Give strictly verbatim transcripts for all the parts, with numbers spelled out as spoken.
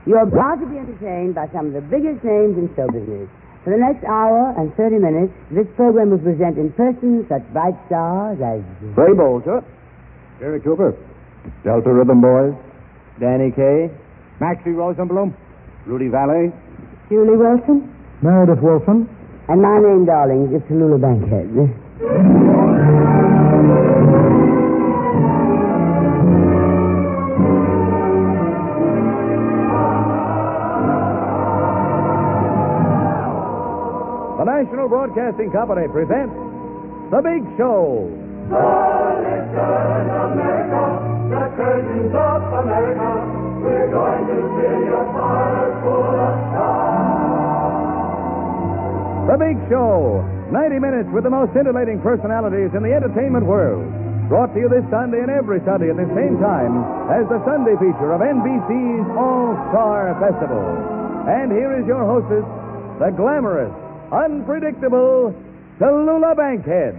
You're about to be entertained by some of the biggest names in show business. For the next hour and thirty minutes, this program will present in person such bright stars as... Ray Bolger, Jerry Cooper, Delta Rhythm Boys, Danny Kaye, Maxie Rosenblum, Rudy Valley, Julie Wilson, Meredith Wilson, and my name, darlings, is Tallulah Bankhead. The National Broadcasting Company presents The Big Show. Listen, America, the curtains of America. We're going to fill your parlor full of stars. The Big Show. ninety minutes with the most scintillating personalities in the entertainment world. Brought to you this Sunday and every Sunday at the same time as the Sunday feature of N B C's All-Star Festival. And here is your hostess, the glamorous, unpredictable Tallulah Bankhead.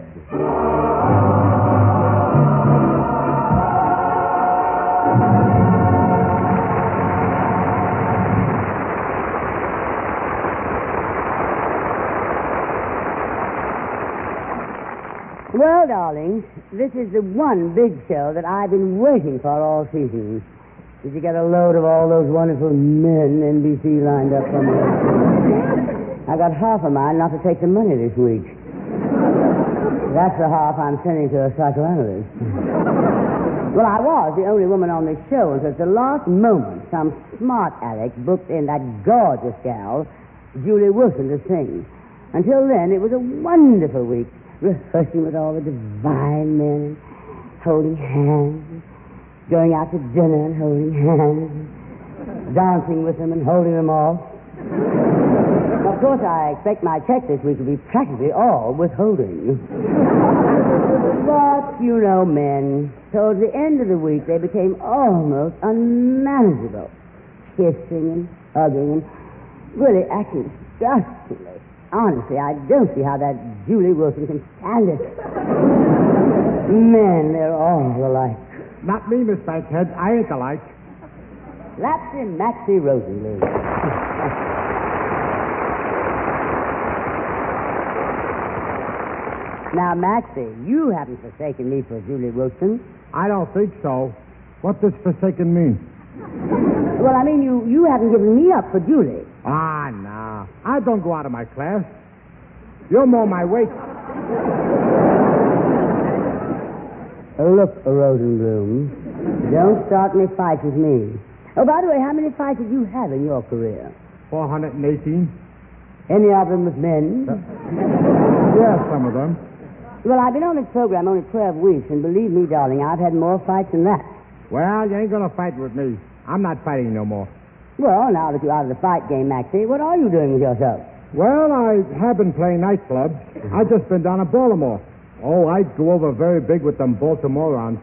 Well, darlings, this is the one big show that I've been waiting for all season. Did you get a load of all those wonderful men N B C lined up for me? I got half of mine not to take the money this week. That's the half I'm sending to a psychoanalyst. Well, I was the only woman on this show until at the last moment some smart aleck booked in that gorgeous gal, Julie Wilson, to sing. Until then, it was a wonderful week, rehearsing with all the divine men, holding hands, going out to dinner and holding hands, dancing with them and holding them off. Of course, I expect my check this week will be practically all withholding. But, you know, men, towards the end of the week, they became almost unmanageable. Kissing and hugging and really acting disgustingly. Honestly, I don't see how that Julie Wilson can stand it. Men, they're all alike. Not me, Miss Bankhead. I ain't alike. Lapsy Maxie Rosenblum. Now, Maxie, you haven't forsaken me for Julie Wilson. I don't think so. What does forsaken mean? Well, I mean, you, you haven't given me up for Julie. Ah, no. I don't go out of my class. You're more my weight. Look, Rosenblum, don't start any fights with me. Oh, by the way, how many fights did you have in your career? four hundred eighteen. Any of them with men? Uh, yeah, some of them. Well, I've been on this program only twelve weeks, and believe me, darling, I've had more fights than that. Well, you ain't gonna fight with me. I'm not fighting no more. Well, now that you're out of the fight game, Maxie, what are you doing with yourself? Well, I have been playing nightclubs. I've just been down in Baltimore. Oh, I'd go over very big with them Baltimoreans.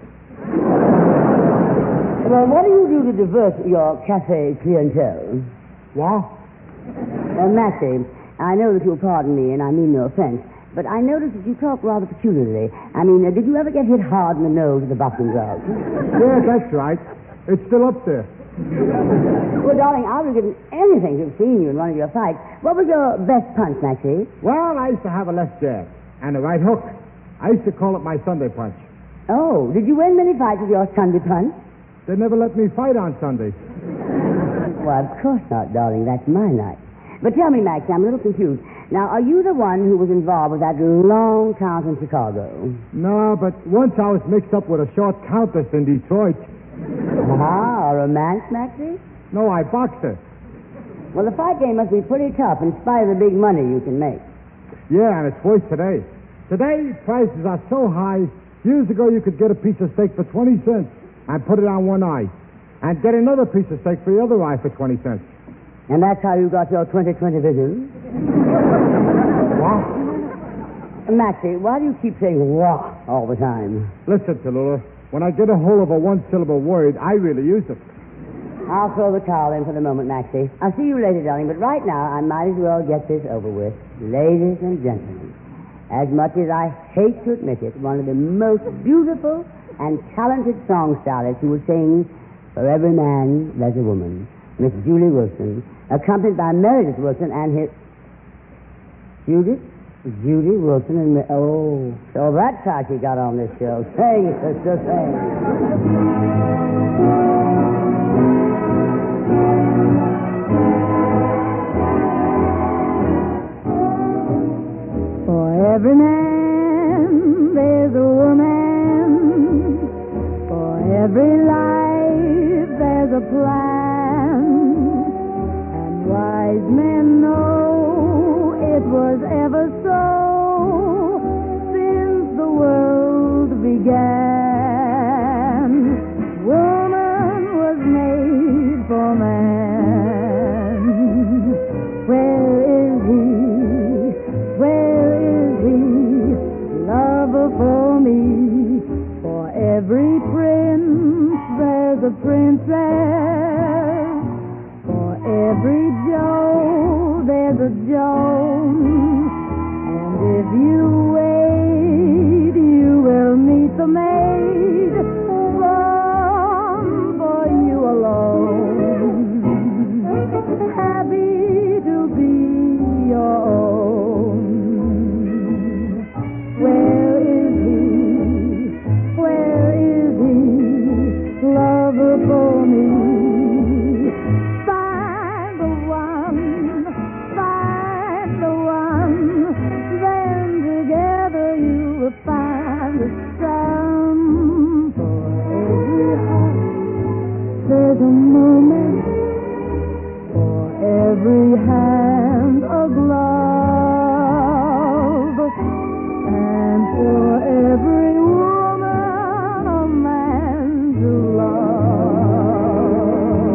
Well, what do you do to divert your cafe clientele? What? Uh, Maxie, I know that you'll pardon me, and I mean no offense, but I noticed that you talk rather peculiarly. I mean, uh, did you ever get hit hard in the nose at the boxing glove? Yeah, that's right. It's still up there. Well, darling, I would have given anything to have seen you in one of your fights. What was your best punch, Maxie? Well, I used to have a left jab and a right hook. I used to call it my Sunday punch. Oh, did you win many fights with your Sunday punch? They never let me fight on Sunday. Well, of course not, darling. That's my night. But tell me, Maxie, I'm a little confused. Now, are you the one who was involved with that long count in Chicago? No, but once I was mixed up with a short countess in Detroit. Ah, a romance, Maxie? No, I boxed her. Well, the fight game must be pretty tough in spite of the big money you can make. Yeah, and it's worse today. Today, prices are so high, years ago you could get a piece of steak for twenty cents and put it on one eye, and get another piece of steak for the other eye for twenty cents. And that's how you got your twenty twenty vision? What? Maxie, why do you keep saying wah all the time? Listen, Tallulah, when I get a hold of a one-syllable word, I really use it. I'll throw the towel in for the moment, Maxie. I'll see you later, darling, but right now I might as well get this over with. Ladies and gentlemen, as much as I hate to admit it, one of the most beautiful and talented song stylists who will sing For Every Man There's a Woman, Miss Julie Wilson, accompanied by Meredith Wilson and his... Judith? Judy Wilson and... Me- oh, so that's how she got on this show. Sing, sister, sing. For every man, there's a woman. For every life, there's a plan. And wise men know it was ever so since the world began. Woman was made for man. Where is he? Where is he? Lover for me. For every prince, there's a princess. For every Joe, there's a Joan. And if you wait, you will meet the maid one for you alone. Happy to be your own. Where is he? Where is he? Lover for me. Find the one, find the one. Then together you will find the sun. For every heart, there's a moment. For every hand, a glove. And for every woman, a man to love.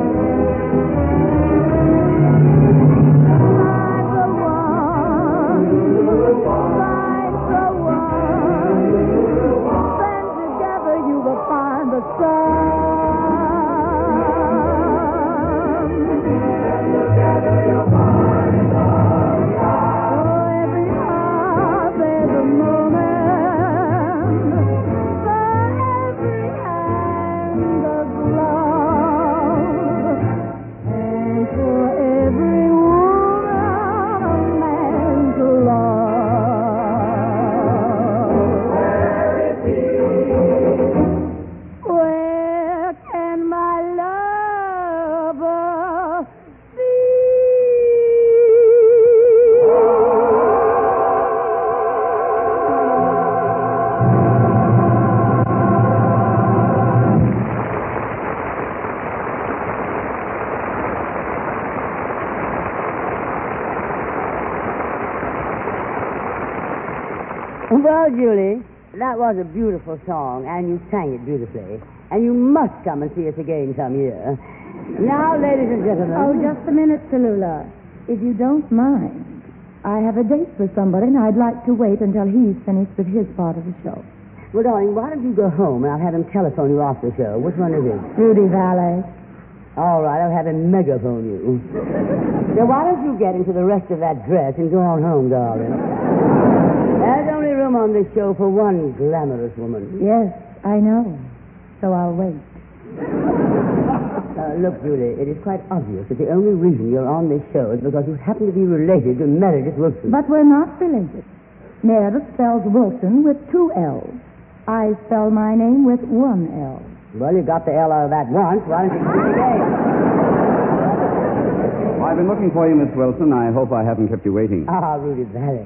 Find the one, find the one. Then together you will find the sun. For every heart, there's a moment. For every hand, a glove. And for every woman, a man to love. Where can my lover be? Well, Julie, that was a beautiful song, and you sang it beautifully. And you must come and see us again some year. Now, ladies and gentlemen... Oh, just a minute, Tallulah. If you don't mind, I have a date with somebody, and I'd like to wait until he's finished with his part of the show. Well, darling, why don't you go home, and I'll have him telephone you after the show. Which one is it? Rudy Valet. All right, I'll have him megaphone you. Now, why don't you get into the rest of that dress and go on home, darling? There's only room on this show for one glamorous woman. Yes, I know. So I'll wait. Uh, look, Julie, it is quite obvious that the only reason you're on this show is because you happen to be related to Meredith Wilson. But we're not related. Meredith spells Wilson with two L's. I spell my name with one L. Well, you got the L out of that once. Why don't you speak again? Well, I've been looking for you, Miss Wilson. I hope I haven't kept you waiting. Ah, Rudy Valet.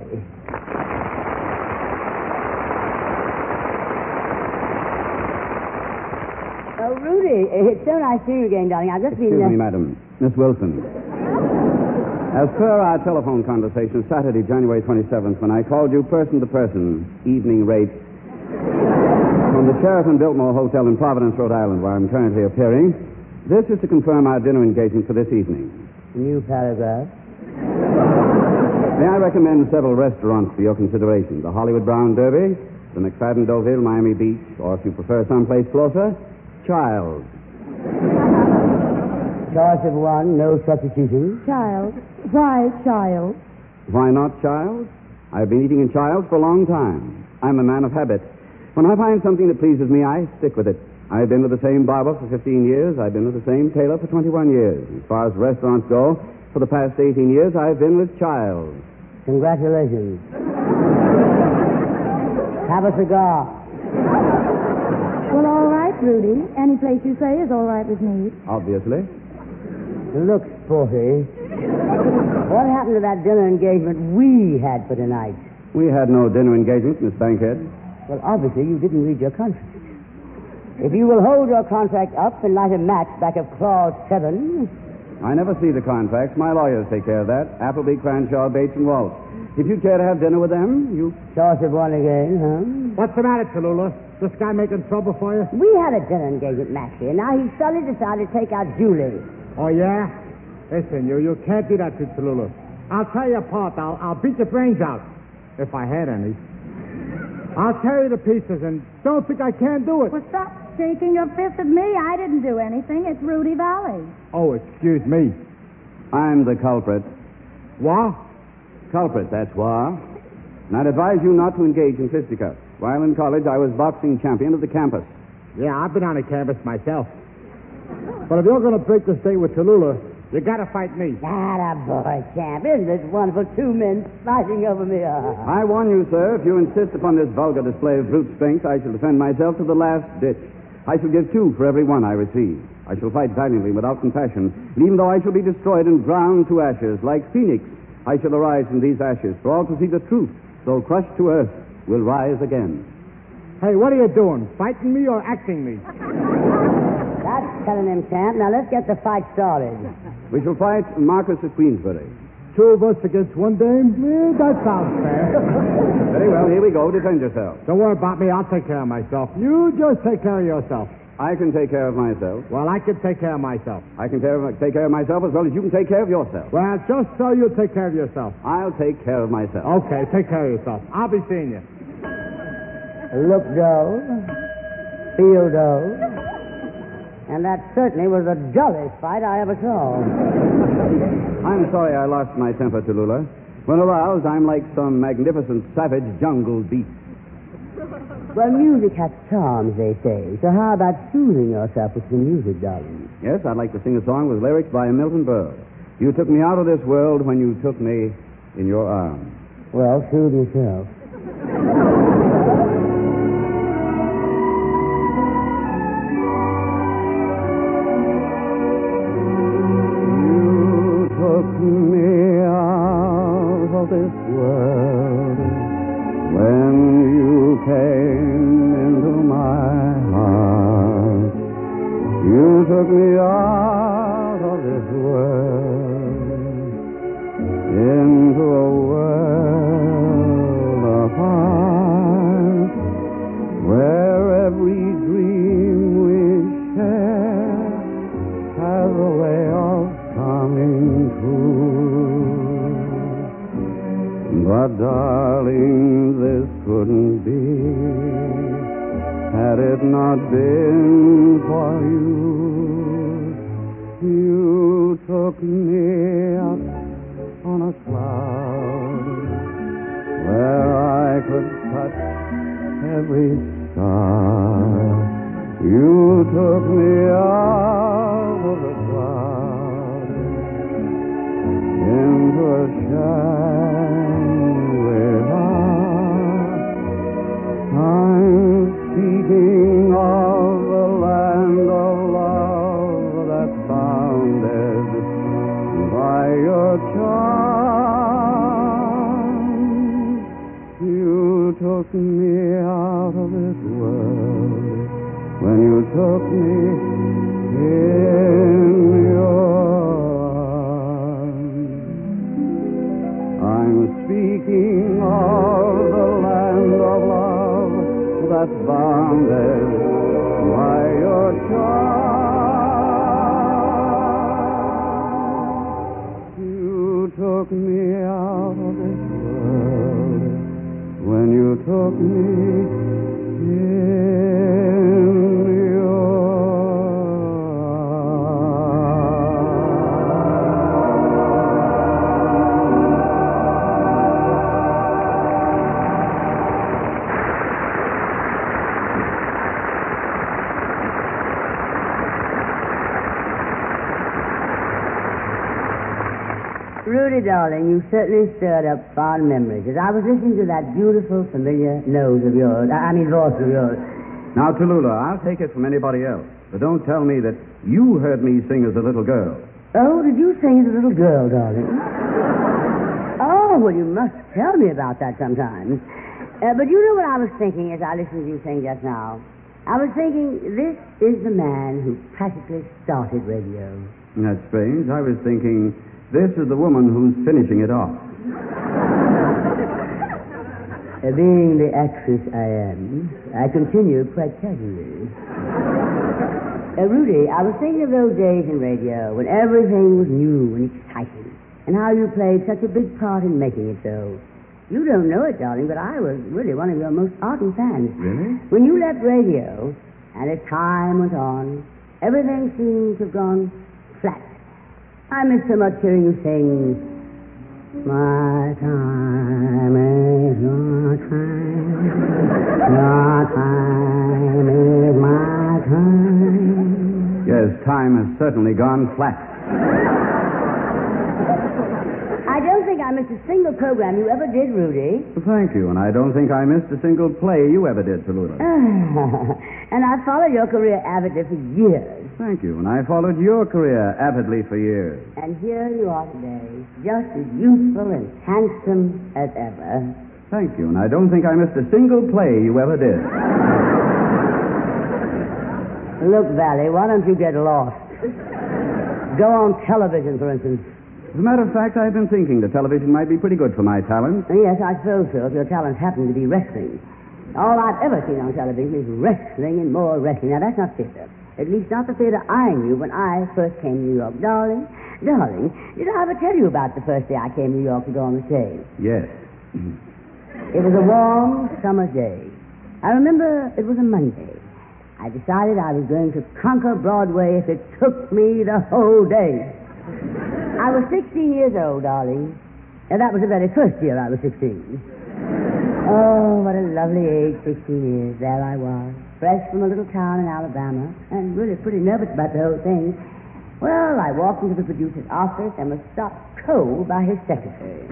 Oh, Rudy, it's so nice seeing you again, darling. I've just Excuse been... Uh... me, madam. Miss Wilson. As per our telephone conversation Saturday, January twenty-seventh, when I called you person to person, evening rate, from the Sheraton Biltmore Hotel in Providence, Rhode Island, where I'm currently appearing, this is to confirm our dinner engagement for this evening. New paragraph. May I recommend several restaurants for your consideration? The Hollywood Brown Derby, the McFadden Deauville, Miami Beach, or if you prefer someplace closer, Child. Choice of one, no substitution. Child. Why Child? Why not Child? I've been eating in Child's for a long time. I'm a man of habit. When I find something that pleases me, I stick with it. I've been with the same barber for fifteen years. I've been with the same tailor for twenty-one years. As far as restaurants go, for the past eighteen years, I've been with Childs. Congratulations. Have a cigar. Well, all right, Rudy. Any place you say is all right with me. Obviously. Look, Sporty. What happened to that dinner engagement we had for tonight? We had no dinner engagement, Miss Bankhead. Well, obviously, you didn't read your contract. If you will hold your contract up and light a match back of clause seven... I never see the contracts. My lawyers take care of that. Appleby, Cranshaw, Bates, and Walsh. If you care to have dinner with them, you... Choice of one again, huh? What's the matter, Tallulah? This guy making trouble for you? We had a dinner engagement match here. Now he suddenly decided to take out Julie. Oh, yeah? Listen, you, you can't do that to Tallulah. I'll tear you apart. I'll, I'll beat your brains out. If I had any. I'll tear you to pieces, and don't think I can't do it. Well, stop shaking your fist at me. I didn't do anything. It's Rudy Valley. Oh, excuse me. I'm the culprit. What? Culprit, that's why. And I'd advise you not to engage in fisticuffs. While in college, I was boxing champion of the campus. Yeah, I've been on a canvas myself. But if you're going to break the date with Tallulah, you got to fight me. Atta boy, champ. Isn't it wonderful? Two men fighting over me. I warn you, sir, if you insist upon this vulgar display of brute strength, I shall defend myself to the last ditch. I shall give two for every one I receive. I shall fight valiantly without compassion. And even though I shall be destroyed and ground to ashes, like Phoenix, I shall arise from these ashes for all to see the truth, though crushed to earth, will rise again. Hey, what are you doing? Fighting me or acting me? That's telling him, champ. Now let's get the fight started. We shall fight Marcus of Queensbury. Two of us against one dame? Eh, that sounds fair. Very well, here we go. Defend yourself. Don't worry about me. I'll take care of myself. You just take care of yourself. I can take care of myself. Well, I can take care of myself. I can care of, take care of myself as well as you can take care of yourself. Well, just so you take care of yourself. I'll take care of myself. Okay, take care of yourself. I'll be seeing you. Look dull. Feel dull. And that certainly was the dullest fight I ever saw. I'm sorry I lost my temper, Tallulah. When aroused, I'm like some magnificent savage jungle beast. Well, music has charms, they say. So how about soothing yourself with some music, darling? Yes, I'd like to sing a song with lyrics by Milton Berle. You took me out of this world when you took me in your arms. Well, soothe yourself. You took me out of this world when you came into my heart. You took me out of this world into a world apart, where every dream we share has a way of coming true. But darling, this couldn't be had it not been for you. You took me up on a cloud where I could touch every star. You took me out of the cloud into a Shangri-La. I'm speaking of the land of love that's bounded by your charm. You took me out of this world when you took me in your arms. I'm speaking of the land of love that's bounded by your charm. You took me out of this world when you took me in your arms. Rudy, darling, you certainly stirred up fond memories as I was listening to that beautiful, familiar nose of yours. I mean, voice of yours. Now, Tallulah, I'll take it from anybody else, but don't tell me that you heard me sing as a little girl. Oh, did you sing as a little girl, darling? Oh, well, you must tell me about that sometime. Uh, but you know what I was thinking as I listened to you sing just now? I was thinking, this is the man who practically started radio. That's strange. I was thinking, this is the woman who's finishing it off. Uh, being the actress I am, I continue quite casually. Uh, Rudy, I was thinking of those days in radio when everything was new and exciting, and how you played such a big part in making it so. You don't know it, darling, but I was really one of your most ardent fans. Really? When you left radio, and as time went on, everything seemed to have gone flat. I miss so much hearing you sing, my time is your time, your time is my time. Yes, time has certainly gone flat. I don't think I missed a single program you ever did, Rudy. Thank you, and I don't think I missed a single play you ever did, Tallulah. And I followed your career avidly for years. Thank you, and I followed your career avidly for years. And here you are today, just as youthful and handsome as ever. Thank you, and I don't think I missed a single play you ever did. Look, Valley, why don't you get lost? Go on television, for instance. As a matter of fact, I've been thinking that television might be pretty good for my talent. Yes, I suppose so, if your talent happened to be wrestling. All I've ever seen on television is wrestling and more wrestling. Now, that's not theater. At least not the theater I knew when I first came to New York. Darling, darling, did I ever tell you about the first day I came to New York to go on the stage? Yes. It was a warm summer day. I remember it was a Monday. I decided I was going to conquer Broadway if it took me the whole day. I was sixteen years old, darling. And that was the very first year I was sixteen. Oh, what a lovely age, sixteen years. There I was, fresh from a little town in Alabama, and really pretty nervous about the whole thing. Well, I walked into the producer's office and was stopped cold by his secretary.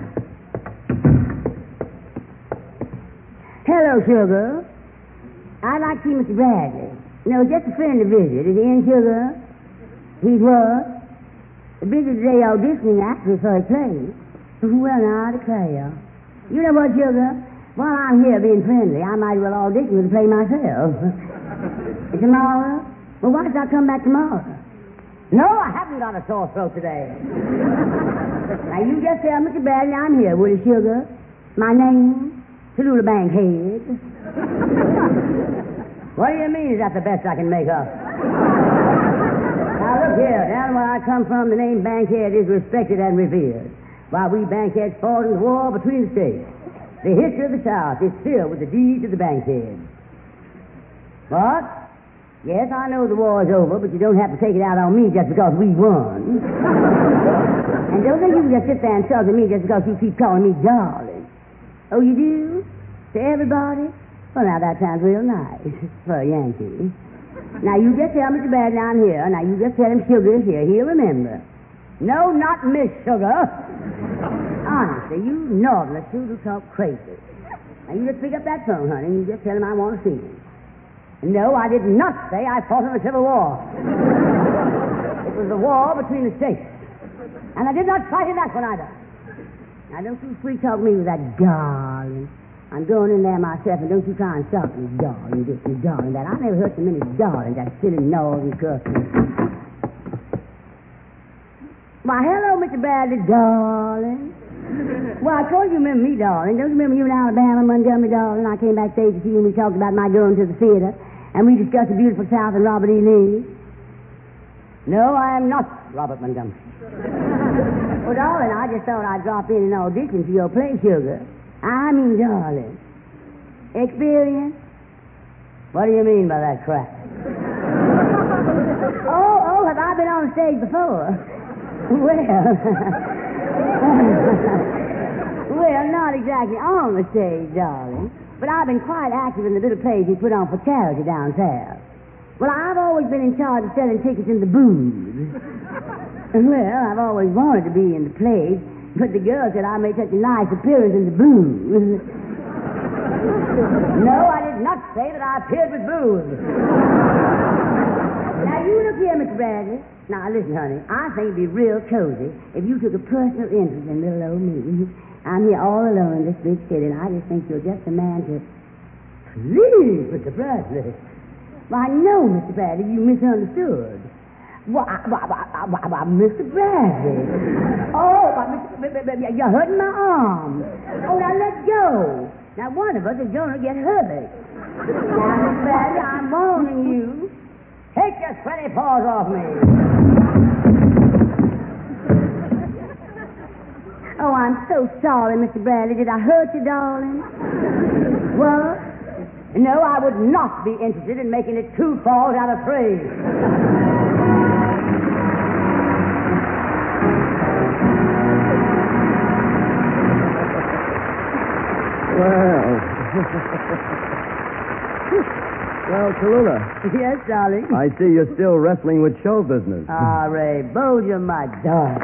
Hello, sugar. I'd like to see Mister Bradley. No, just a friend to visit. Is he in, sugar? He's what? Busy today auditioning actors for a play. Well, now, I declare. You know what, sugar? While I'm here being friendly, I might as well audition for the play myself. Tomorrow? Well, why should I come back tomorrow? No, I haven't got a sore throat today. Now, you just tell Mister Bradley I'm here, will you, sugar? My name? Tallulah Bankhead. What do you mean, is that the best I can make up? Now, look here. Down where I come from, the name Bankhead is respected and revered. While we Bankheads fought in the war between the states, the history of the South is filled with the deeds of the Bankheads. What? Yes, I know the war is over, but you don't have to take it out on me just because we won. And don't think you can just sit there and talk to me just because you keep calling me darling. Oh, you do? To everybody? Well, now, that sounds real nice for a Yankee. Now, you just tell Mister Bradley I'm here. Now, you just tell him Sugar is here. He'll remember. No, not Miss Sugar. Honestly, you northerners sure do talk crazy. Now, you just pick up that phone, honey, and you just tell him I want to see him. No, I did not say I fought in the Civil War. It was the war between the states. And I did not fight in that one either. Now, don't you sweet talk me with that darling. I'm going in there myself, and don't you try and stop me, darling, this and darling, that. I never heard so many darlings, that silly northern cussing. Why, hello, Mister Bradley, darling. Well, of course you remember me, darling. Don't you remember you in Alabama, Montgomery, darling? I came backstage to see you and we talked about my going to the theater, and we discussed the beautiful South and Robert E. Lee. No, I am not Robert Montgomery. Well, darling, I just thought I'd drop in and audition for your play, Sugar. I mean, darling. Experience? What do you mean by that crap? oh, oh, have I been on stage before? Well, well, not exactly on the stage, darling, but I've been quite active in the little plays we put on for charity down south. Well, I've always been in charge of selling tickets in the booths. Well, I've always wanted to be in the plays, but the girl said I made such a nice appearance in the booze. No, I did not say that I appeared with booze. Now, you look here, Mister Bradley. Now, listen, honey, I think it'd be real cozy if you took a personal interest in little old me. I'm here all alone in this big city, and I just think you're just the man to... Please, Mister Bradley. Why, no, Mister Bradley, you misunderstood. Why, why, why, why, why, Mister Bradley. Oh, why, Mister You're hurting my arm. Oh, now let go. Now, one of us is going to get hurt. Now, Mister Bradley, I'm warning you. Take your sweaty paws off me. Oh, I'm so sorry, Mister Bradley. Did I hurt you, darling? What? No, I would not be interested in making it two falls out of three. Well. Well, Tallulah. Yes, darling? I see you're still wrestling with show business. Ah, Ray Bolger, my darling.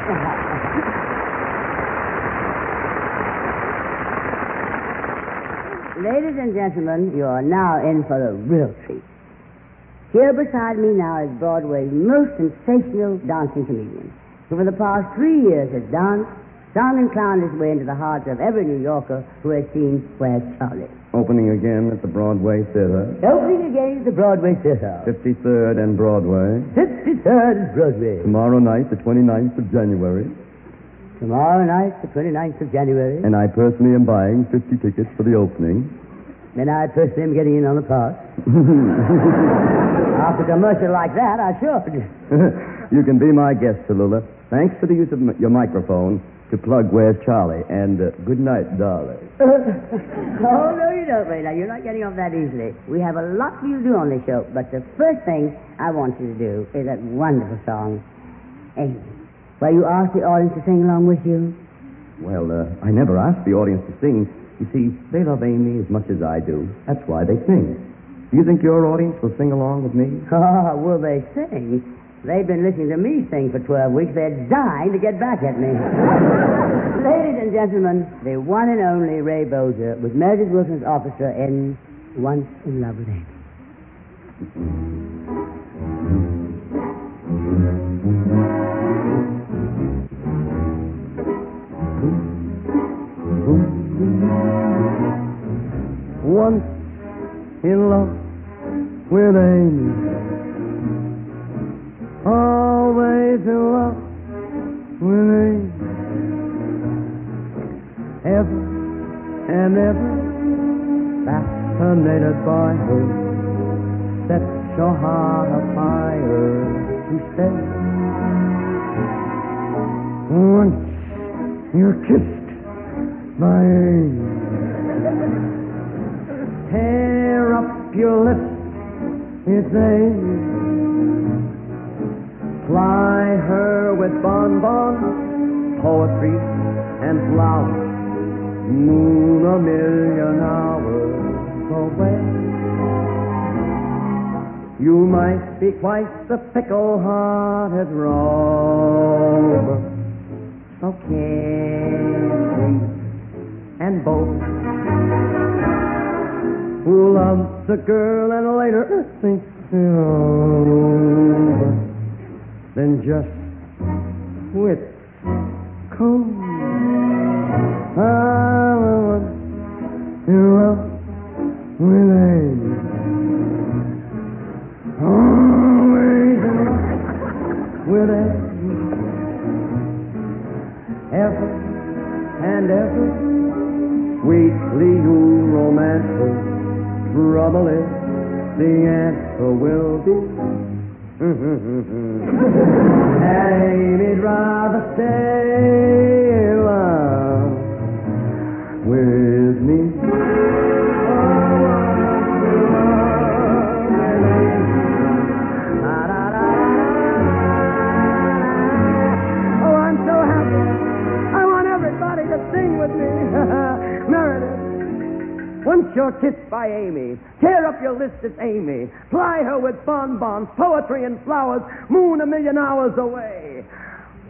Ladies and gentlemen, you are now in for a real treat. Here beside me now is Broadway's most sensational dancing comedian, who for the past three years has danced, sung and clowned his way into the hearts of every New Yorker who has seen Where's Charlie. Opening again at the Broadway Theater. Opening again at the Broadway Theater. fifty-third and Broadway. fifty-third and Broadway. Tomorrow night, the twenty-ninth of January. Tomorrow night, the twenty-ninth of January. And I personally am buying fifty tickets for the opening. And I personally am getting in on the pass. After a commercial like that, I should. You can be my guest, Tallulah. Thanks for the use of m- your microphone to plug Where's Charlie. And uh, good night, darling. Oh, no, you don't, Ray. Now, you're not getting off that easily. We have a lot for you to do on this show, but the first thing I want you to do is that wonderful song, Amy, where you ask the audience to sing along with you. Well, uh, I never asked the audience to sing. You see, they love Amy as much as I do. That's why they sing. Do you think your audience will sing along with me? Oh, will they sing? They've been listening to me sing for twelve weeks. They're dying to get back at me. Ladies and gentlemen, the one and only Ray Bolger with Meredith Wilson's orchestra in Once in Love with Amy. Once in love with Amy, always in love with Amy, ever and ever fascinated by her, set your heart afire to stay. Once you're kissed by Amy, tear up your lips, it's Amy. Fly her with bonbons, poetry, and flowers, moon a million hours away. You might be quite the fickle-hearted rover, so carefree and bold, who loves a girl and later thinks it over, then just quit cold. I was in love with Amy, always in love with Amy, ever and ever, sweetly you romantic. Trouble is, the answer will be Amy'd rather stay in love with me. Oh, I'm so happy. I want everybody to sing with me. Meredith. Once you're kissed by Amy, tear up your list, it's Amy. Fly her with bonbons, poetry, and flowers, moon a million hours away.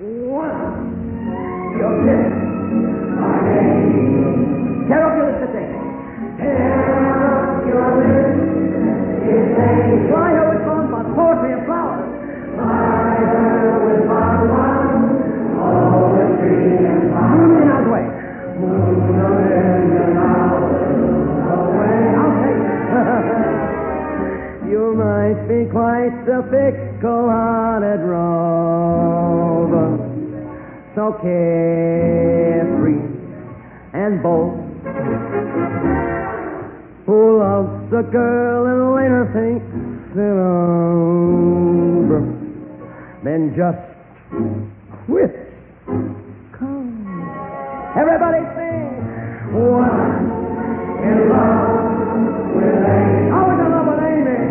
One. Your lips. My name. Tear up your lips to sing. Tear up your lips. It says, fly her with bonbons, poetry and flowers. Fly her with bonbons, poetry and flowers. Moon in our way. Moon in our way. I'll take it. You might be quite the fickle-hearted rover, so carefree and bold, who loves a girl and later thinks it over, then just quits. Come, everybody sing. One in love with Amy. Always in love with Amy.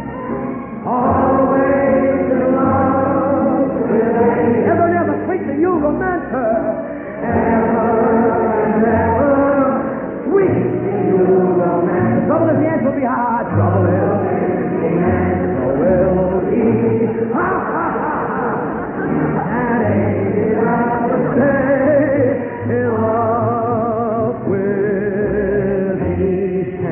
Always in love with Amy. Ever, never speak to you, romance her. Ever and ever sweet to you, romance. Trouble is the answer will be hard. Trouble is the answer will be ha ha ha ha. And Amy, I would stay in love with me.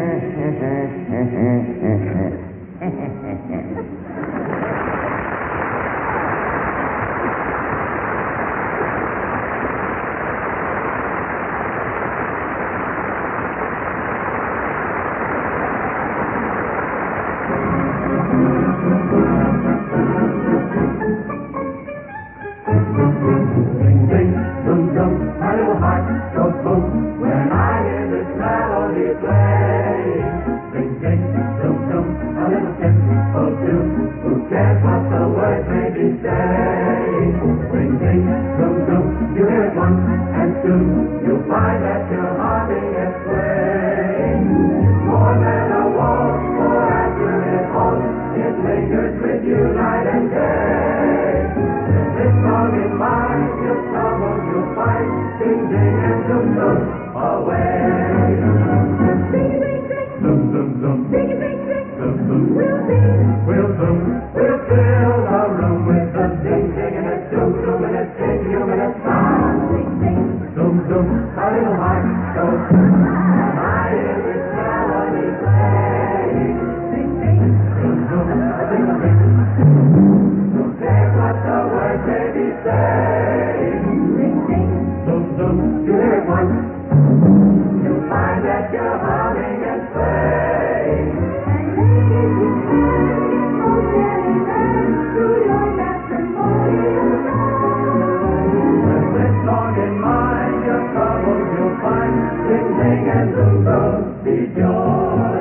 Ding, ding, dum, dum, my little heart goes boom when I hear this melody play. Ding, ding, dum, dum, a little simple tune. Who cares what the words may be saying? Ding, ding, dum, dum, you hear it once and soon you'll find that you're humming and swaying. It's more than a walk, for after it halts, it lingers with you night and day. This song in mind, your troubles you'll find, ding ding and dum dum away. Ding ding ding, Dum dum dum, ding ding ding, dum dum. we'll sing. We'll dum, we'll fill the room with the ding ding and a dum dum and a ding dum and a song. Ding ding, Dum dum, a little heart goes boom. I hear this melody play. ding ding, Dum dum, a ding ding. Who cares what the words may be saying? ding ding. Dum dum, you hear it once. You'll find that you're humming and swaying. And ladies who stand in Hotel Land through your matrimonial night. With this song in mind, your troubles you'll find. Ding ding and dum dum, be joy.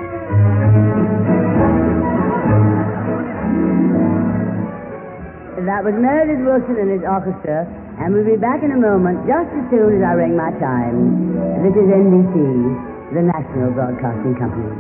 That was Meredith Wilson and his orchestra, and we'll be back in a moment just as soon as I ring my chime. This is N B C, the National Broadcasting Company.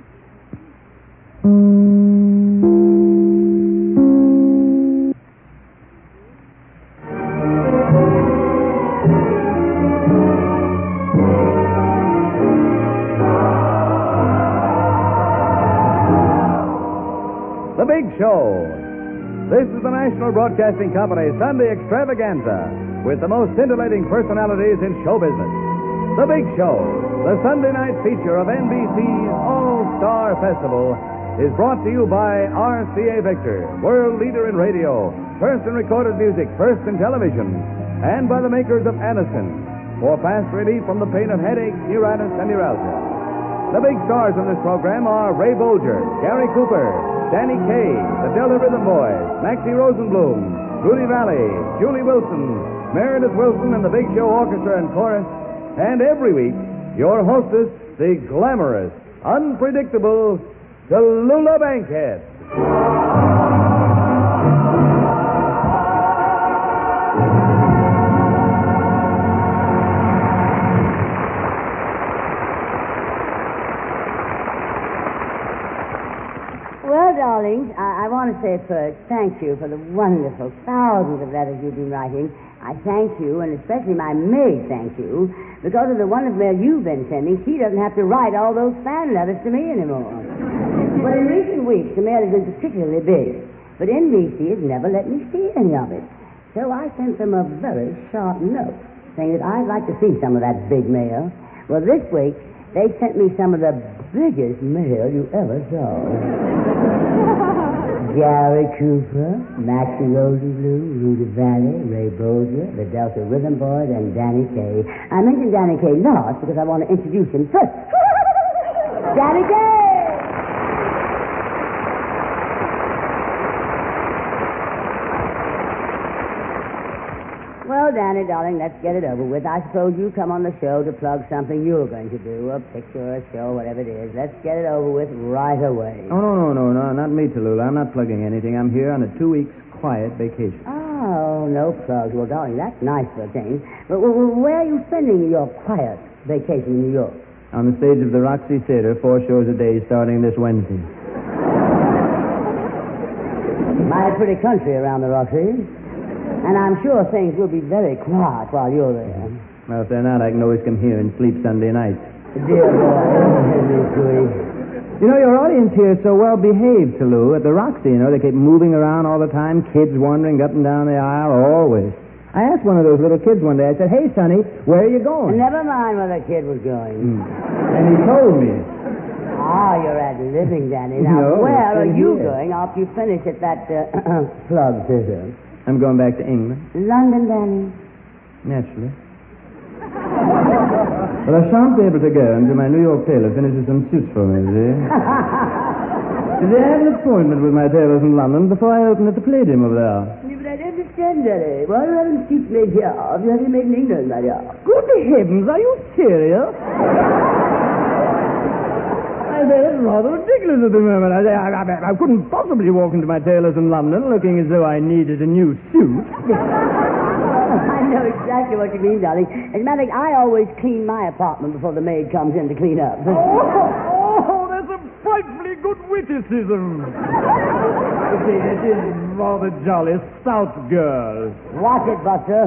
The Big Show. This is the National Broadcasting Company Sunday Extravaganza with the most scintillating personalities in show business. The Big Show, the Sunday night feature of N B C's All-Star Festival, is brought to you by R C A Victor, world leader in radio, first in recorded music, first in television, and by the makers of Anacin, for fast relief from the pain of headaches, neuritis, and neuralgia. The big stars in this program are Ray Bolger, Gary Cooper, Danny Kaye, the Delta Rhythm Boys, Maxie Rosenblum, Rudy Valley, Julie Wilson, Meredith Wilson, and the Big Show Orchestra and Chorus. And every week, your hostess, the glamorous, unpredictable Tallulah Bankhead. Well, darlings, I, I want to say first, thank you for the wonderful thousands of letters you've been writing. I thank you, and especially my maid thank you, because of the wonderful mail you've been sending. She doesn't have to write all those fan letters to me anymore. But in recent weeks, the mail has been particularly big. But N B C has never let me see any of it. So I sent them a very sharp note saying that I'd like to see some of that big mail. Well, this week, they sent me some of the biggest mail you ever saw. Gary Cooper, Maxie Rosenblum, Rudy Valley, Ray Bozier, the Delta Rhythm Boys, and Danny Kaye. I mentioned Danny Kaye last because I want to introduce him first. Danny Kaye! Well, Danny, darling, let's get it over with. I suppose you come on the show to plug something you're going to do, a picture, a show, whatever it is. Let's get it over with right away. Oh, no, no, no, no, not me, Tallulah. I'm not plugging anything. I'm here on a two weeks quiet vacation. Oh, no plugs. Well, darling, that's nice for a change. But where are you spending your quiet vacation in New York? On the stage of the Roxy Theater, four shows a day starting this Wednesday. Mighty pretty country around the Roxy. And I'm sure things will be very quiet while you're there. Well, if they're not, I can always come here and sleep Sunday night. Dear boy, you know, your audience here is so well behaved, Tallulah. At the Roxy, you know, they keep moving around all the time, kids wandering up and down the aisle, always. I asked one of those little kids one day, I said, "Hey, Sonny, where are you going?" Never mind where the kid was going. Mm. And he told me. Ah, you're at living, Danny. Now, No, where are you here. going after you finish at that uh, plug theater? I'm going back to England. London, Danny. Naturally. But I shan't be able to go until my New York tailor finishes some suits for me, see? See, I have an appointment with my tailors in London before I open at the Palladium over there. Yeah, but I don't understand, Danny. Why are you having suits made here? You have them made in England, my dear. Good heavens, are you serious? I say, that's rather ridiculous at the moment. I, say, I, I, I couldn't possibly walk into my tailor's in London looking as though I needed a new suit. I know exactly what you mean, darling. As a matter of fact, I always clean my apartment before the maid comes in to clean up. Oh, oh, that's a frightfully good witticism. You see, it is rather jolly. Stout girl. Watch it, Buster.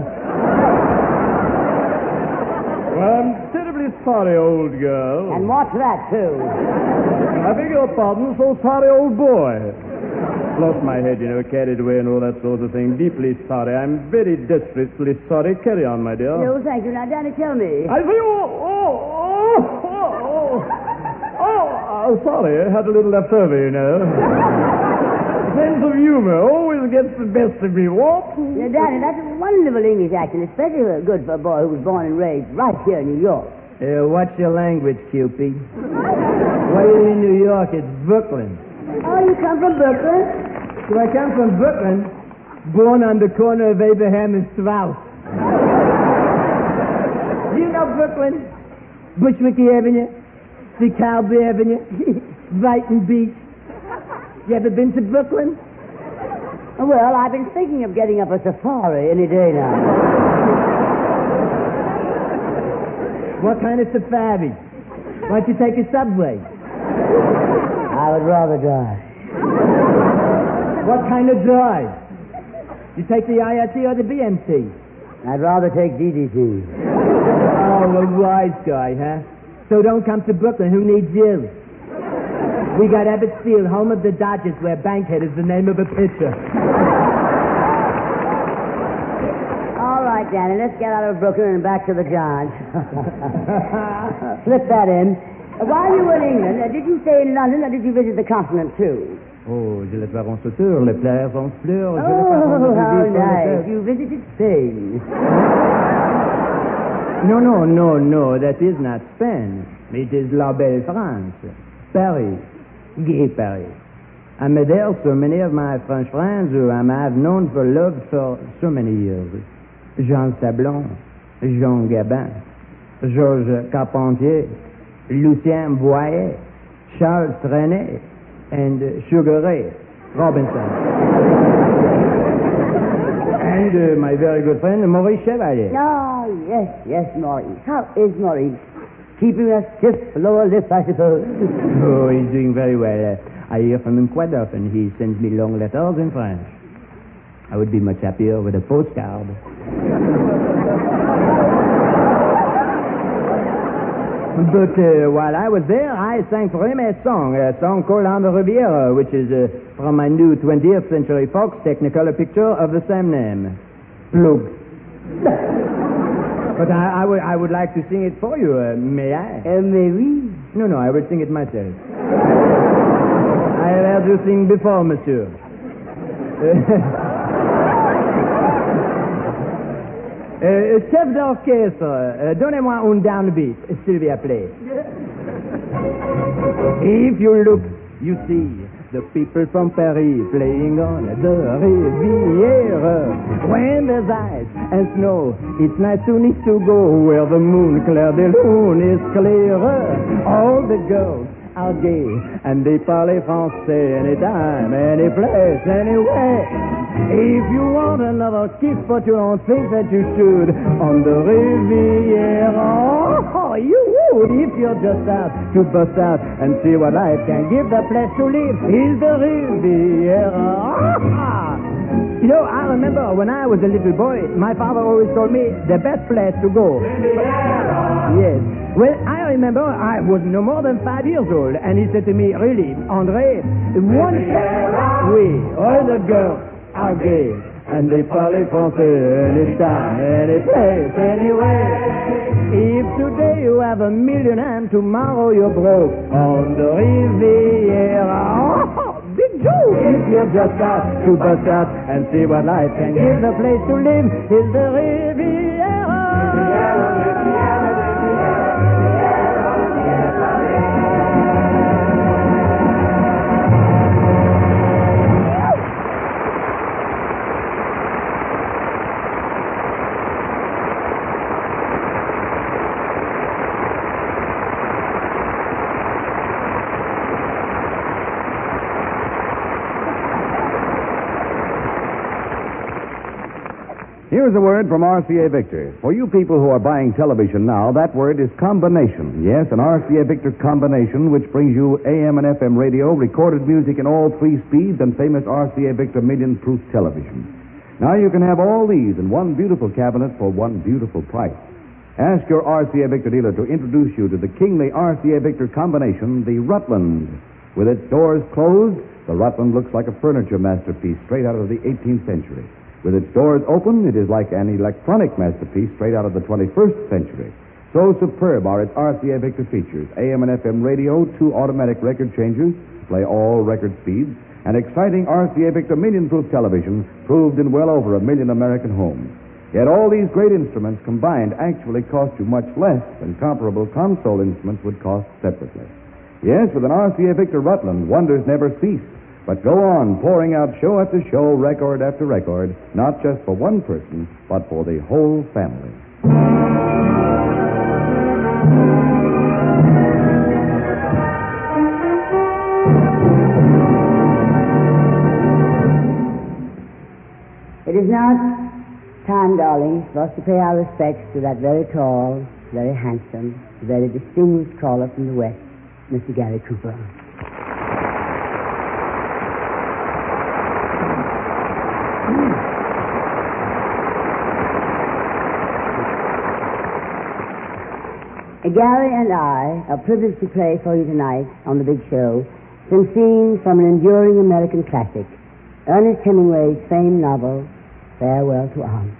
Well, I'm terribly sorry, old girl. And watch that, too. I beg your pardon, so sorry, old boy. Lost my head, you know, carried away and all that sort of thing. Deeply sorry. I'm very desperately sorry. Carry on, my dear. No, thank you. Now, Danny, tell me. I say, oh, oh, oh, oh, oh, oh, oh, sorry. I had a little left over, you know. Sense of humor always gets the best of me. What? Now, Danny, that's a wonderful English accent, especially good for a boy who was born and raised right here in New York. Uh, what's your language, Cupid? What do you mean New York? It's Brooklyn. Oh, you come from Brooklyn? So I come from Brooklyn, born on the corner of Abraham and Strauss. Do you know Brooklyn? Bushwick Avenue, DeKalb Avenue, Brighton Beach. You ever been to Brooklyn? Well, I've been thinking of getting up a safari any day now. What kind of safari? Why don't you take a subway? I would rather die. What kind of drive? You take the I R T or the B M T? I'd rather take D D T. Oh, a wise guy, huh? So don't come to Brooklyn. Who needs you? We got Ebbets Field, home of the Dodgers, where Bankhead is the name of a pitcher. All right, Danny, let's get out of Brooklyn and back to the Giants. Slip that in. Uh, While you were in England, uh, did you stay in London or did you visit the continent too? Oh, je les parents sauteurs, les fleurs en fleurs. Oh, how nice. You visited Spain. No, no, no, no, that is not Spain. It is La Belle France. Paris. Gay Paris. I met there so many of my French friends who I have known for love for so many years. Jean Sablon, Jean Gabin, Georges Carpentier, Lucien Boyer, Charles Trenet, and Sugar Ray Robinson. And uh, my very good friend, Maurice Chevalier. Oh, yes, yes, Maurice. How is Maurice? Keeping a stiff lower lip, I suppose. Oh, he's doing very well. Uh, I hear from him quite often. He sends me long letters in French. I would be much happier with a postcard. But uh, while I was there, I sang for him a song, a song called On the Riviera, which is uh, from my new twentieth century Fox Technicolor picture of the same name. Plug. But I, I, would, I would like to sing it for you. Uh, may I? Uh, maybe. No, no, I will sing it myself. I have heard you sing before, monsieur. Euh, chef d'orchestre, euh, donnez-moi un downbeat, Sylvia, play. If you look, you see the people from Paris playing on the Riviera. When there's ice and snow, it's nice to need to go where the moon, Claire de Lune, is clearer. All the girls are gay and they parle français anytime, any place, anywhere. If you want another kiss, but you don't think that you should, on the Riviera, oh, you would if you're just out to bust out and see what life can give. The place to live is the Riviera. You know, I remember when I was a little boy, my father always told me the best place to go. Riviera. Yes. Well, I remember I was no more than five years old, and he said to me, really, André, one oui, all the girls are gay, and they parle français anytime, any place, anyway. If today you have a million and tomorrow you're broke on the Riviera, oh, big joke! If you're just out to bust out and see what life can give, the place to live is the Riviera. Here's a word from R C A Victor. For you people who are buying television now, that word is combination. Yes, an R C A Victor combination which brings you A M and F M radio, recorded music in all three speeds, and famous R C A Victor million-proof television. Now you can have all these in one beautiful cabinet for one beautiful price. Ask your R C A Victor dealer to introduce you to the kingly R C A Victor combination, the Rutland. With its doors closed, the Rutland looks like a furniture masterpiece straight out of the eighteenth century. With its doors open, it is like an electronic masterpiece straight out of the twenty-first century. So superb are its R C A Victor features: A M and F M radio, two automatic record changers to play all record speeds, and exciting R C A Victor million-proof television proved in well over a million American homes. Yet all these great instruments combined actually cost you much less than comparable console instruments would cost separately. Yes, with an R C A Victor Rutland, wonders never cease. But go on pouring out show after show, record after record, not just for one person, but for the whole family. It is now time, darling, for us to pay our respects to that very tall, very handsome, very distinguished caller from the West, Mister Gary Cooper. Gary and I are privileged to play for you tonight on the big show some scenes from an enduring American classic, Ernest Hemingway's famed novel, Farewell to Arms.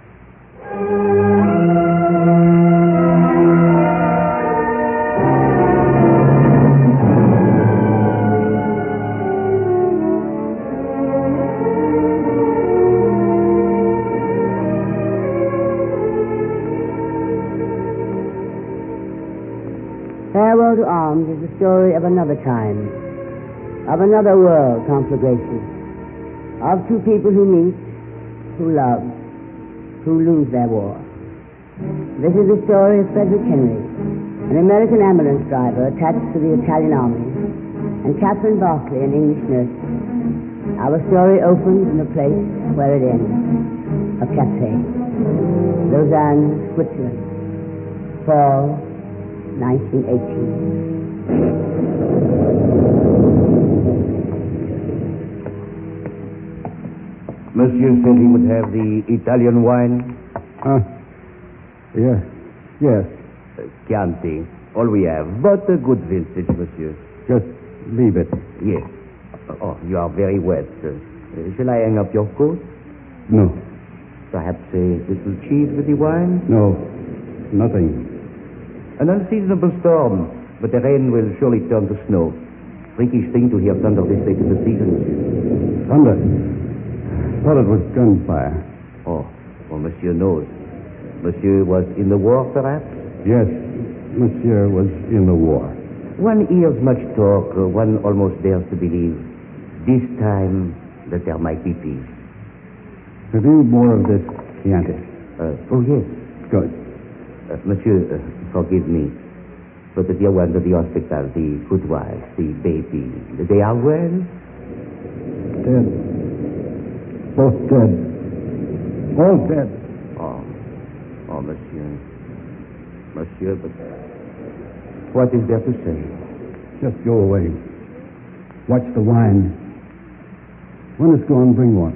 Farewell to Arms is the story of another time, of another world conflagration, of two people who meet, who love, who lose their war. This is the story of Frederick Henry, an American ambulance driver attached to the Italian army, and Catherine Barclay, an English nurse. Our story opens in the place where it ends, a cafe, Lausanne, Switzerland, fall nineteen eighteen. Monsieur said he would have the Italian wine? Uh, yes, yes. Uh, Chianti, all we have, but a good vintage, monsieur. Just leave it. Yes. Oh, you are very wet. Uh, shall I hang up your coat? No. Perhaps a little cheese with the wine? No, nothing. An unseasonable storm, but the rain will surely turn to snow. Freakish thing to hear thunder this late in the season. Thunder. Thought it was gunfire. Oh, well, Monsieur knows. Monsieur was in the war, perhaps? Yes, Monsieur was in the war. One hears much talk. Uh, one almost dares to believe this time that there might be peace. Have you more of this Chianti? Uh, oh, yes. Good. Uh, monsieur, uh, forgive me. But the dear ones of the hospital, the good wife, the baby, they are well? Dead. Both dead. All dead. Oh, oh, monsieur. Monsieur, but what is there to say? Just go away. Watch the wine. When it's gone, bring one.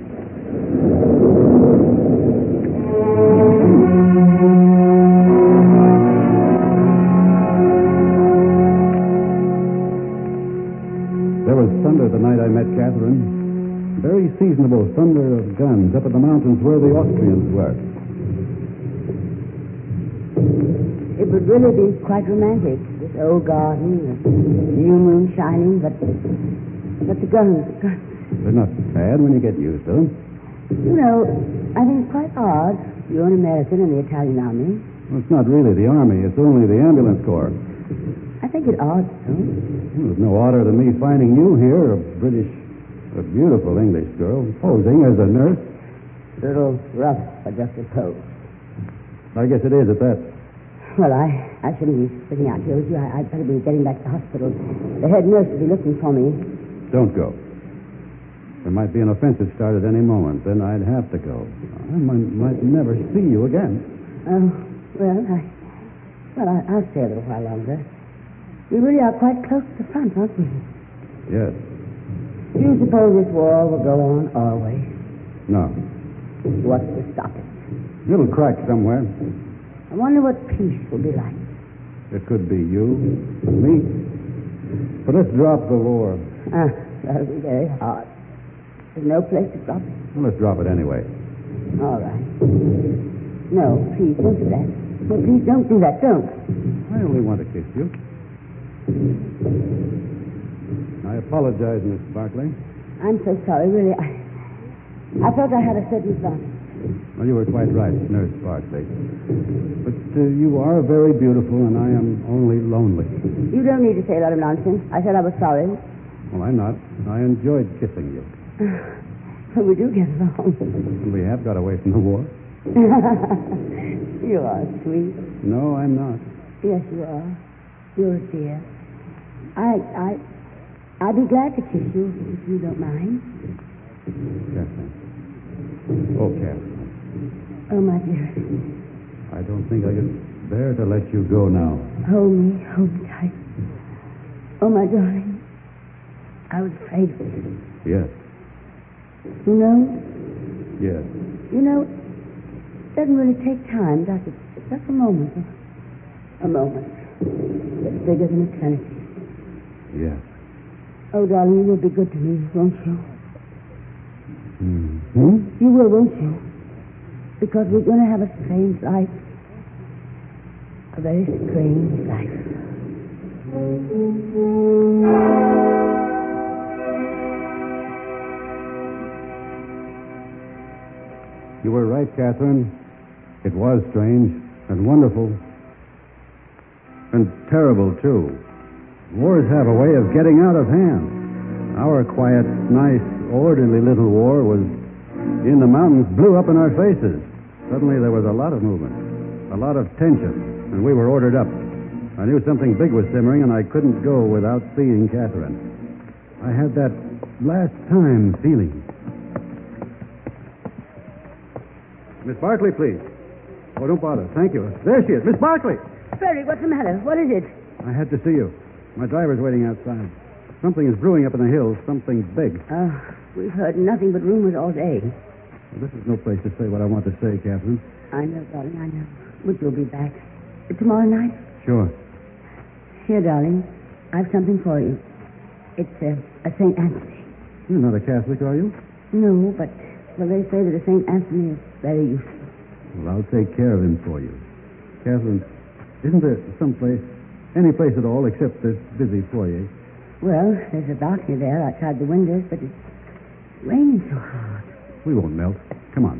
There was thunder the night I met Catherine. Very seasonable thunder of guns up in the mountains where the Austrians were. It would really be quite romantic, this old garden, the new moon shining, but but the guns, the guns. They're not bad when you get used to them. You know, I think it's quite odd. You're an American in the Italian army. Well, it's not really the army. It's only the ambulance corps. I think it odd, though. Well, there's no odder than me finding you here, a British, a beautiful English girl, posing as a nurse. A little rough for just a pose. I guess it is at that. Well, I, I shouldn't be sitting out here with you. I, I'd better be getting back to the hospital. The head nurse will be looking for me. Don't go. There might be an offensive start at any moment. Then I'd have to go. I might, might never see you again. Oh, well, I... Well, I, I'll stay a little while longer. We really are quite close to the front, aren't we? Yes. Do you suppose this war will go on always? No. What's to stop it? Little crack somewhere. I wonder what peace will be like. It could be you, me. But let's drop the war. Ah, that'll be very hard. There's no place to drop it. Well, let's drop it anyway. All right. No, please don't do that. No, please don't do that. Don't. I only want to kiss you. I apologize, Miss Barclay. I'm so sorry, really. I, I thought I had a certain advantage. Well, you were quite right, Nurse Barclay. But uh, you are very beautiful, and I am only lonely. You don't need to say a lot of nonsense. I said I was sorry. Well, I'm not. I enjoyed kissing you. Well, we do get along. And we have got away from the war. You are sweet. No, I'm not. Yes, you are. You're a dear. I, I, I'd be glad to kiss you if you don't mind. Catherine. Oh, Catherine. Oh, my dear. I don't think I can bear to let you go now. Hold me, hold me tight. Oh, my darling. I was afraid of this. Yes. You know, Yes. you know, it doesn't really take time, does it? It's just a moment. A moment. It's bigger than eternity. Yes. Oh, darling, you will be good to me, won't you? Hmm? You will, won't you? Because we're going to have a strange life. A very strange life. You were right, Catherine. It was strange and wonderful. And terrible, too. Wars have a way of getting out of hand. Our quiet, nice, orderly little war was in the mountains, blew up in our faces. Suddenly there was a lot of movement, a lot of tension, and we were ordered up. I knew something big was simmering, and I couldn't go without seeing Catherine. I had that last time feeling. Miss Barclay, please. Oh, don't bother. Thank you. There she is. Miss Barclay! Frederick, what's the matter? What is it? I had to see you. My driver's waiting outside. Something is brewing up in the hills, something big. Oh, we've heard nothing but rumors all day. Well, this is no place to say what I want to say, Catherine. I know, darling, I know. But you'll be back. Tomorrow night? Sure. Here, darling, I've something for you. It's a, a Saint Anthony. You're not a Catholic, are you? No, but Well, they say that a Saint Anthony is very useful. Well, I'll take care of him for you. Catherine, isn't there some place, any place at all except this busy foyer? Well, there's a balcony there outside the windows, but it's raining so hard. We won't melt. Come on.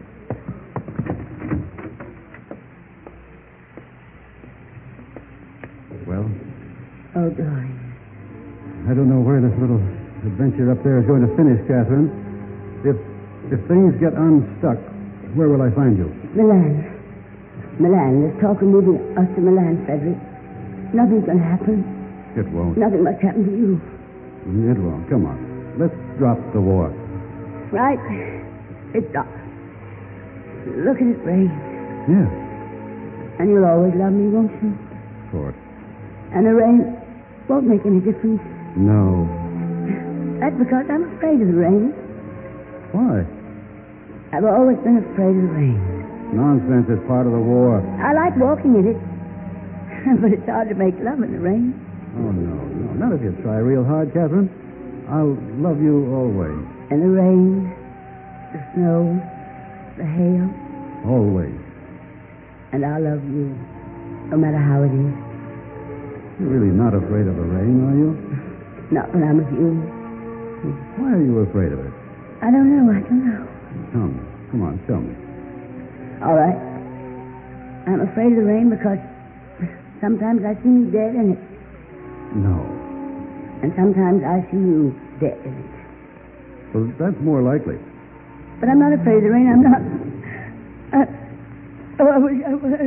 Well? Oh, darling. I don't know where this little adventure up there is going to finish, Catherine. If if things get unstuck, where will I find you? Milan. Milan. There's talk of moving us to Milan, Frederick. Nothing's going to happen. It won't. Nothing must happen to you. It won't. Come on. Let's drop the war. Right. It's dark. Look at it rain. Yeah, And you'll always love me, won't you? of course. And the rain won't make any difference. No. That's because I'm afraid of the rain. Why? I've always been afraid of the rain. Nonsense. It's part of the war. I like walking in it. But it's hard to make love in the rain. Oh, no, no. Not if you try real hard, Catherine. I'll love you always. And the rain, the snow, the hail. Always. And I'll love you, no matter how it is. You're really not afraid of the rain, are you? Not when I'm with you. Why are you afraid of it? I don't know, I don't know. Come, come on, tell me. All right. I'm afraid of the rain because sometimes I see me dead in it. No. And sometimes I see you dead in it. Well, that's more likely. But I'm not afraid of the rain. I'm not. Uh, oh, I wish I was.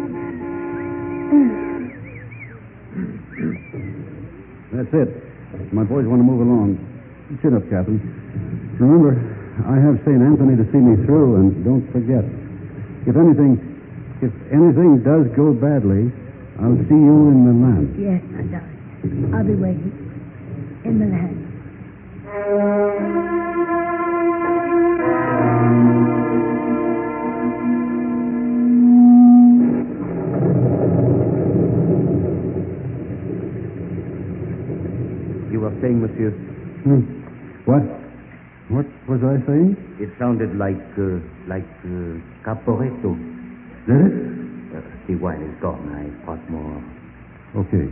That's it. My boys want to move along. Chin up, Captain. Remember, I have Saint Anthony to see me through, and don't forget, if anything, if anything does go badly, I'll see you in Milan. Yes, my darling. I'll be waiting in Milan. You were saying, monsieur, Hmm. What? What was I saying? it sounded like, uh, like uh, Caporetto. Did it? Uh, the wine is gone. I brought more. Okay.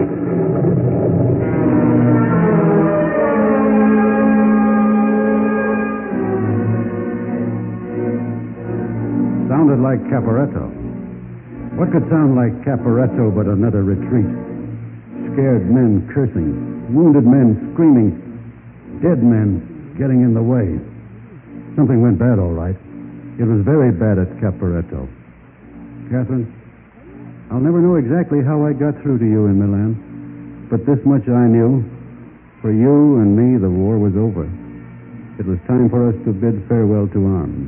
Sounded like Caporetto. What could sound like Caporetto but another retreat? Scared men cursing, wounded men screaming, dead men getting in the way. Something went bad, all right. It was very bad at Caporetto. Catherine, I'll never know exactly how I got through to you in Milan, but this much I knew. For you and me, the war was over. It was time for us to bid farewell to arms.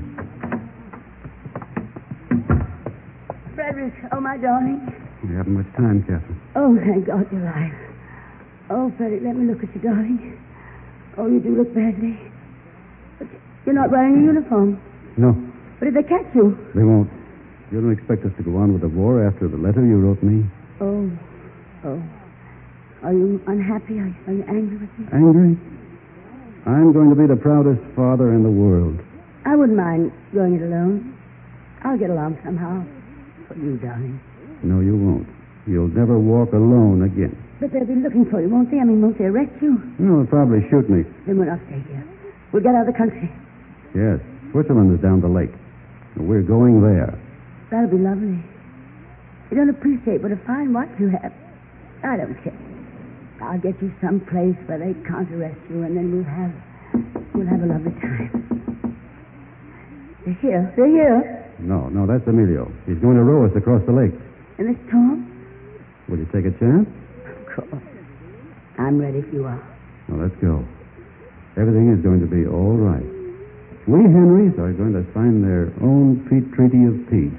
Frederick, oh, my darling. We haven't much time, Catherine. Oh, thank God you're alive. Oh, Frederick, let me look at you, darling. Oh, you do look badly. But you're not wearing a uniform. No, But if they catch you? they won't. You don't expect us to go on with the war after the letter you wrote me? Oh, oh. Are you unhappy? Are you, are you angry with me? Angry? I'm going to be the proudest father in the world. I wouldn't mind going it alone. I'll get along somehow. For you, darling. No, you won't. You'll never walk alone again. But they'll be looking for you, won't they? I mean, won't they arrest you? No, they'll probably shoot me. Then we'll not stay here. We'll get out of the country. Yes, Switzerland is down the lake. We're going there. That'll be lovely. You don't appreciate what a fine wife you have. I don't care. I'll get you some place where they can't arrest you, and then we'll have we'll have a lovely time. They're here. They're here. No, no, that's Emilio. He's going to row us across the lake. In this storm? Will you take a chance? Of course. I'm ready if you are. Well, let's go. Everything is going to be all right. We Henrys are going to sign their own pe- treaty of peace.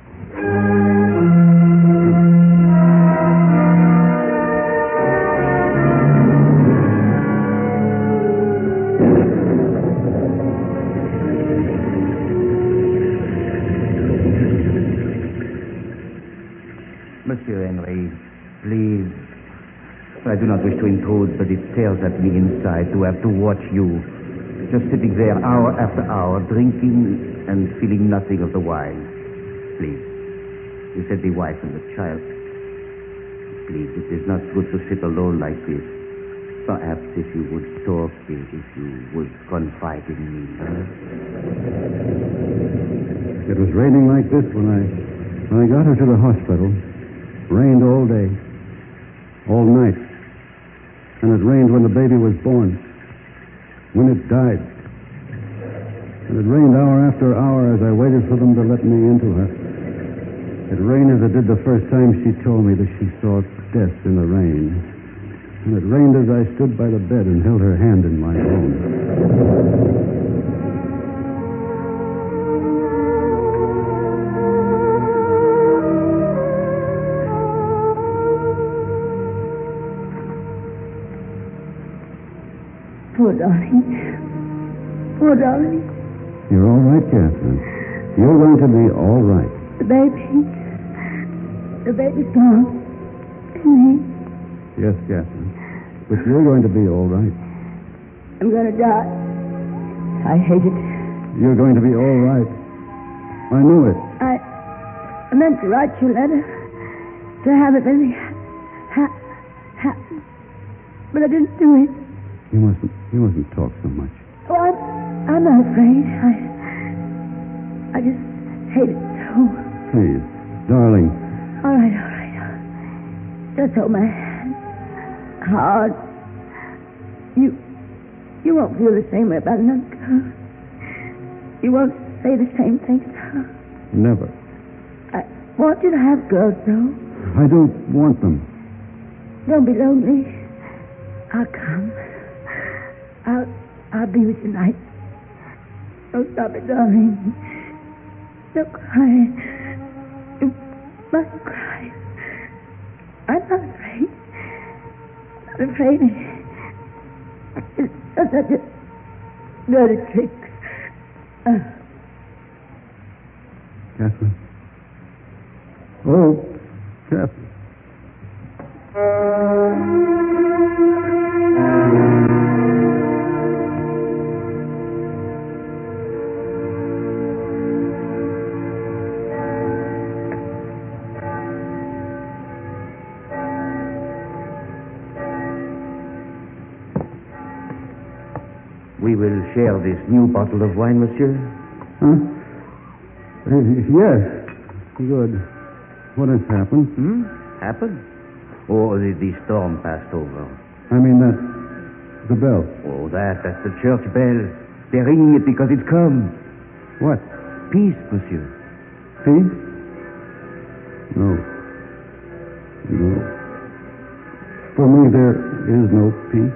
Monsieur Henry, please. I do not wish to intrude, but it tears at me inside to have to watch you. just sitting there hour after hour, drinking and feeling nothing of the wine. Please, you said the wife and the child. Please, it is not good to sit alone like this. Perhaps if you would talk, if you would confide in me. Huh? It was raining like this when I when I got her to the hospital. Rained all day, all night. And it rained when the baby was born, when it died. And it rained hour after hour as I waited for them to let me into her. It rained as it did the first time she told me that she saw death in the rain. And it rained as I stood by the bed and held her hand in my own. Poor darling. Poor darling. You're all right, Catherine. You're going to be all right. The baby. The baby's gone. And me. Yes, Catherine. But you're going to be all right. I'm going to die. I hate it. You're going to be all right. I knew it. I, I meant to write you a letter. To have it really ha- happen. But I didn't do it. You mustn't, you mustn't talk so much. Oh, I'm, I'm not afraid. I, I just hate it so. Please, darling. All right, all right. Just hold my hand. Hard. You, you won't feel the same way about another girl. You won't say the same things to her. Never. I want you to have girls, though. I don't want them. Don't be lonely. I'll come. I'll, I'll be with you tonight. Don't stop it, darling. Don't cry. You mustn't cry. I'm not afraid. I'm not afraid. It's just such a dirty trick. Uh. Catherine. Oh, Catherine. We will share this new bottle of wine, monsieur. Huh? Uh, yes. Good. What has happened? Hmm? Happened? Oh, the, the storm passed over. I mean that... the bell. Oh, that, that's the church bell. They're ringing it because it's come. What? Peace, monsieur. Peace? No. No. For me, there is no peace.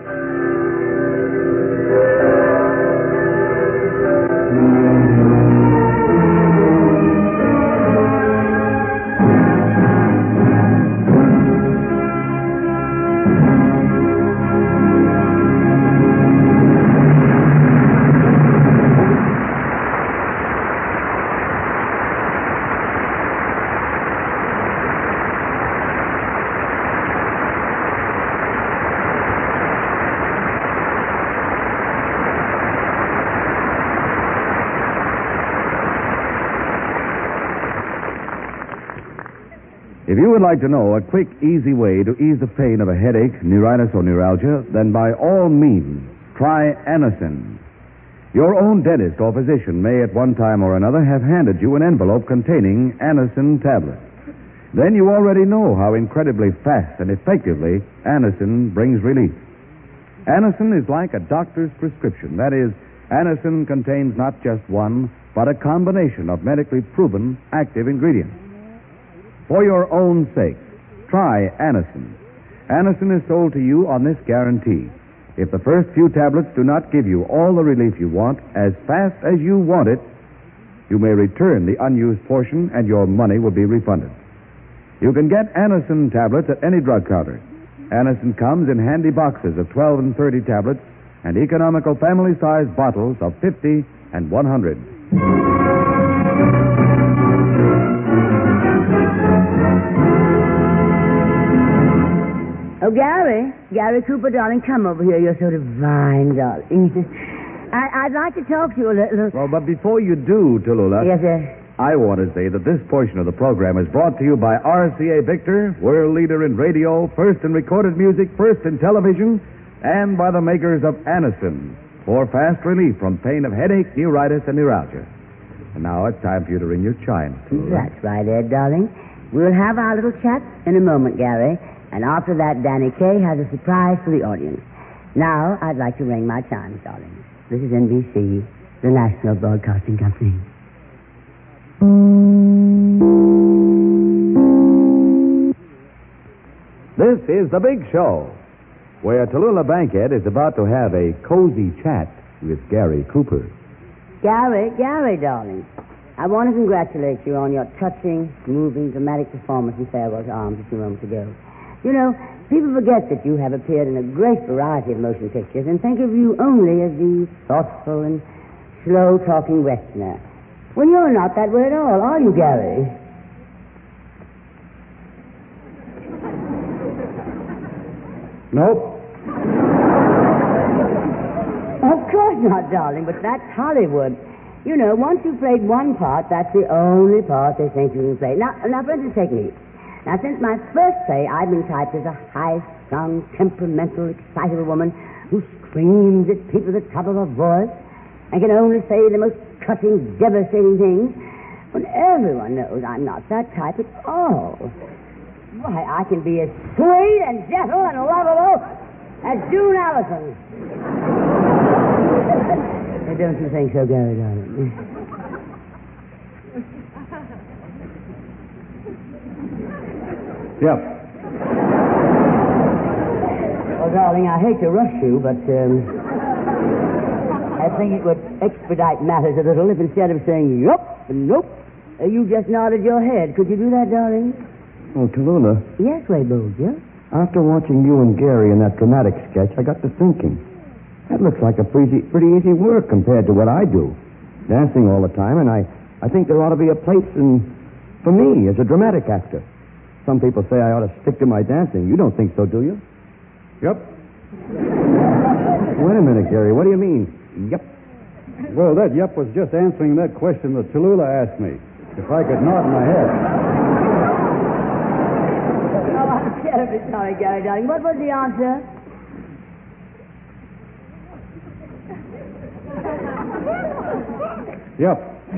If you would like to know a quick, easy way to ease the pain of a headache, neuritis, or neuralgia, then by all means, try Anacin. Your own dentist or physician may at one time or another have handed you an envelope containing Anacin tablets. Then you already know how incredibly fast and effectively Anacin brings relief. Anacin is like a doctor's prescription. That is, Anacin contains not just one, but a combination of medically proven active ingredients. For your own sake, try Anacin. Anacin is sold to you on this guarantee. If the first few tablets do not give you all the relief you want as fast as you want it, you may return the unused portion and your money will be refunded. You can get Anacin tablets at any drug counter. Anacin comes in handy boxes of twelve and thirty tablets and economical family-sized bottles of fifty and one hundred. Oh, Gary. Gary Cooper, darling, come over here. You're so divine, darling. I'd like to talk to you a little. Well, but before you do, Tallulah, Yes, sir. I want to say that this portion of the program is brought to you by R C A Victor, world leader in radio, first in recorded music, first in television, and by the makers of Anacin for fast relief from pain of headache, neuritis, and neuralgia. And now it's time for you to ring your chimes, Tallulah. That's right, Ed, darling. We'll have our little chat in a moment, Gary. And after that, Danny Kaye has a surprise for the audience. Now, I'd like to ring my chimes, darling. This is N B C, the National Broadcasting Company. This is The Big Show, where Tallulah Bankhead is about to have a cozy chat with Gary Cooper. Gary, Gary, darling, I want to congratulate you on your touching, moving, dramatic performance in Farewell to Arms a few moments ago. You know, people forget that you have appeared in a great variety of motion pictures and think of you only as the thoughtful and slow-talking Westerner. Well, you're not that way at all, are you, Gary? Nope. Of course not, darling, but that's Hollywood. You know, once you've played one part, that's the only part they think you can play. Now, now for instance, take me. Now, since my first play, I've been typed as a high-strung, temperamental, excitable woman who screams at people at the top of her voice and can only say the most cutting, devastating things, when everyone knows I'm not that type at all. Why, I can be as sweet and gentle and lovable as June Allison. Hey, don't you think so, Gary, darling? Yep. Well, darling, I hate to rush you, but um, I think it would expedite matters a little if instead of saying yup and nope, uh, you just nodded your head. Could you do that, darling? Oh, Tallulah, Yes, Ray Bolger. after watching you and Gary in that dramatic sketch, I got to thinking. That looks like a pretty, pretty easy work compared to what I do. Dancing all the time, and I, I think there ought to be a place in, for me as a dramatic actor. Some people say I ought to stick to my dancing. You don't think so, do you? Yep. Wait a minute, Gary. What do you mean? Yep. Well, that yep was just answering that question that Tallulah asked me. If I could nod my head. Oh, I'm terribly sorry, Gary, darling. What was the answer? Yep.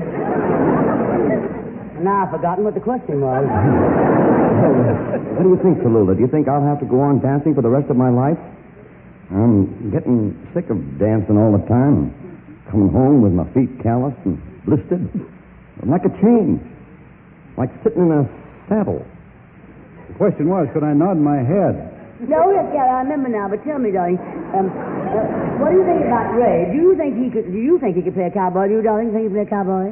Now I've forgotten what the question was. What do you think, Tallulah? Do you think I'll have to go on dancing for the rest of my life? I'm getting sick of dancing all the time. Coming home with my feet calloused and blistered. I'd like a change. Like sitting in a saddle. The question was, could I nod my head? No, yes, Gary, I remember now. But tell me, darling, um, uh, what do you think about Ray? Do you think he could? Do you think he could play a cowboy? Do you, darling, think he could play a cowboy?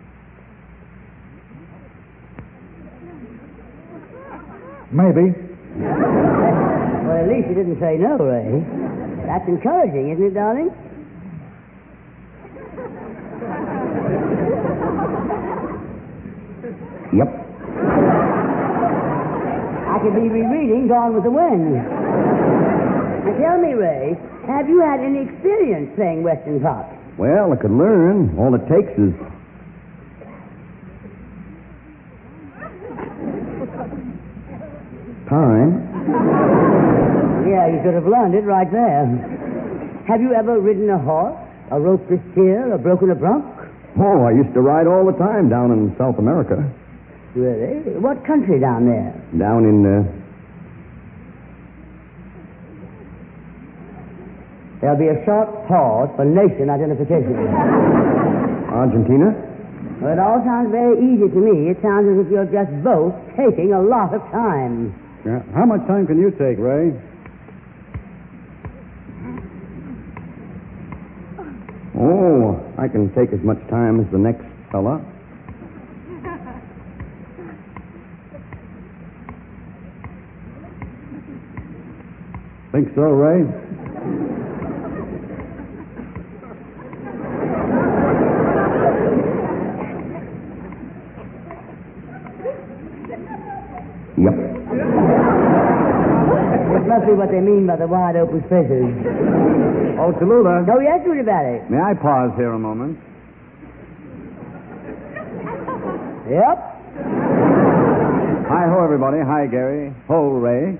Maybe. Well, at least you didn't say no, Ray. That's encouraging, isn't it, darling? Yep. I could be rereading Gone with the Wind. Now tell me, Ray, have you had any experience playing Western parts? Well, I could learn. All it takes is... time. Yeah, you could have learned it right there. Have you ever ridden a horse, or roped a steer, or broken a bronc? Oh, I used to ride all the time down in South America. Really? What country down there? Down in, uh... There'll be a short pause for nation identification. Argentina? Well, it all sounds very easy to me. It sounds as if you're just both taking a lot of time. Yeah. How much time can you take, Ray? Oh, I can take as much time as the next fella. Think so, Ray? Yep. It must be what they mean by the wide open spaces. Oh, Tallulah. Oh, yes, Rudy Valley. May I pause here a moment? Yep. Hi ho, everybody. Hi, Gary. Ho, Ray.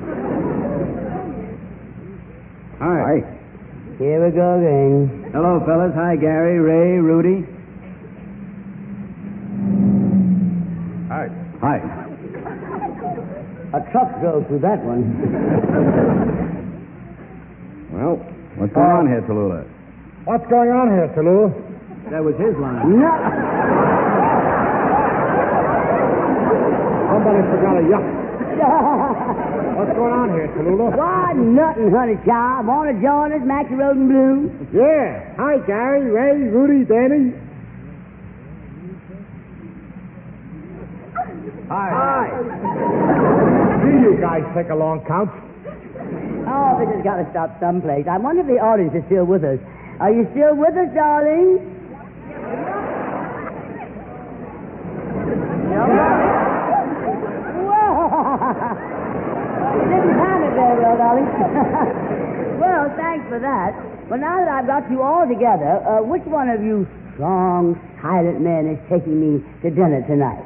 Hi. Here we go again. Hello, fellas. Hi, Gary, Ray, Rudy. Hi. Hi. A truck drove through that one. Well, what's going on here, Tallulah? What's going on here, Tallulah? That was his line. No. Somebody forgot a yuck. What's going on here, Tallulah? Why, nothing, honey child. Want to join us, Maxie Road and Blue? Yeah. Hi, Gary, Ray, Rudy, Danny. Hi. Hi. See you guys take a long couch. Oh, this has got to stop someplace. I wonder if the audience is still with us. Are you still with us, darling? You didn't time it very well, darling. Well, thanks for that. Well, now that I've got you all together, uh, which one of you strong, silent men is taking me to dinner tonight?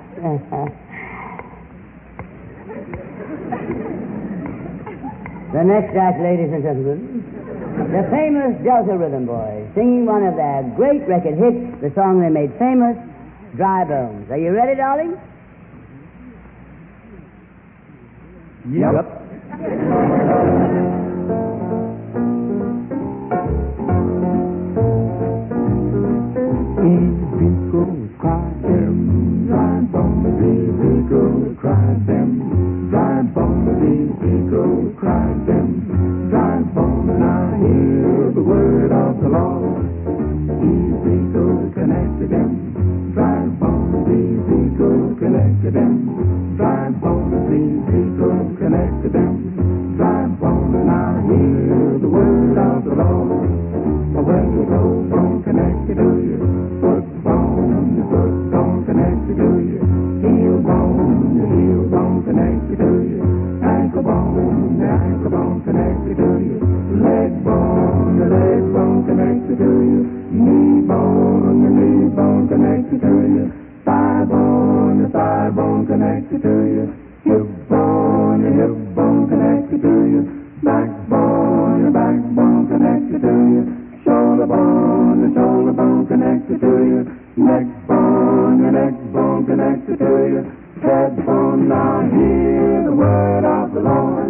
The next act, ladies and gentlemen, the famous Delta Rhythm Boys, singing one of their great record hits, the song they made famous, Dry Bones. Are you ready, darling? Yep. Easy go cry them dry bones, easy go cry them dry bones, easy go cry them dry bones. Now hear the word of the Lord. Easy go connect to them dry bones, easy go connect to them dry bones, easy go connect to them dry bones. Now hear the word of the Lord. When you go bone connected to you, foot bone, foot bone connected to you, heel bone, heel bone connected to you, ankle bone, ankle bone connected to you, leg bone, the leg bone connected to you, knee bone, the knee bone connected to you, thigh bone, the thigh bone connected to you, hip bone, the hip bone connected to you, backbone, the backbone connected to you, shoulder bone, the shoulder bone connected to you, neck bone, the neck bone connected to you, head bone. Now hear the word of the Lord.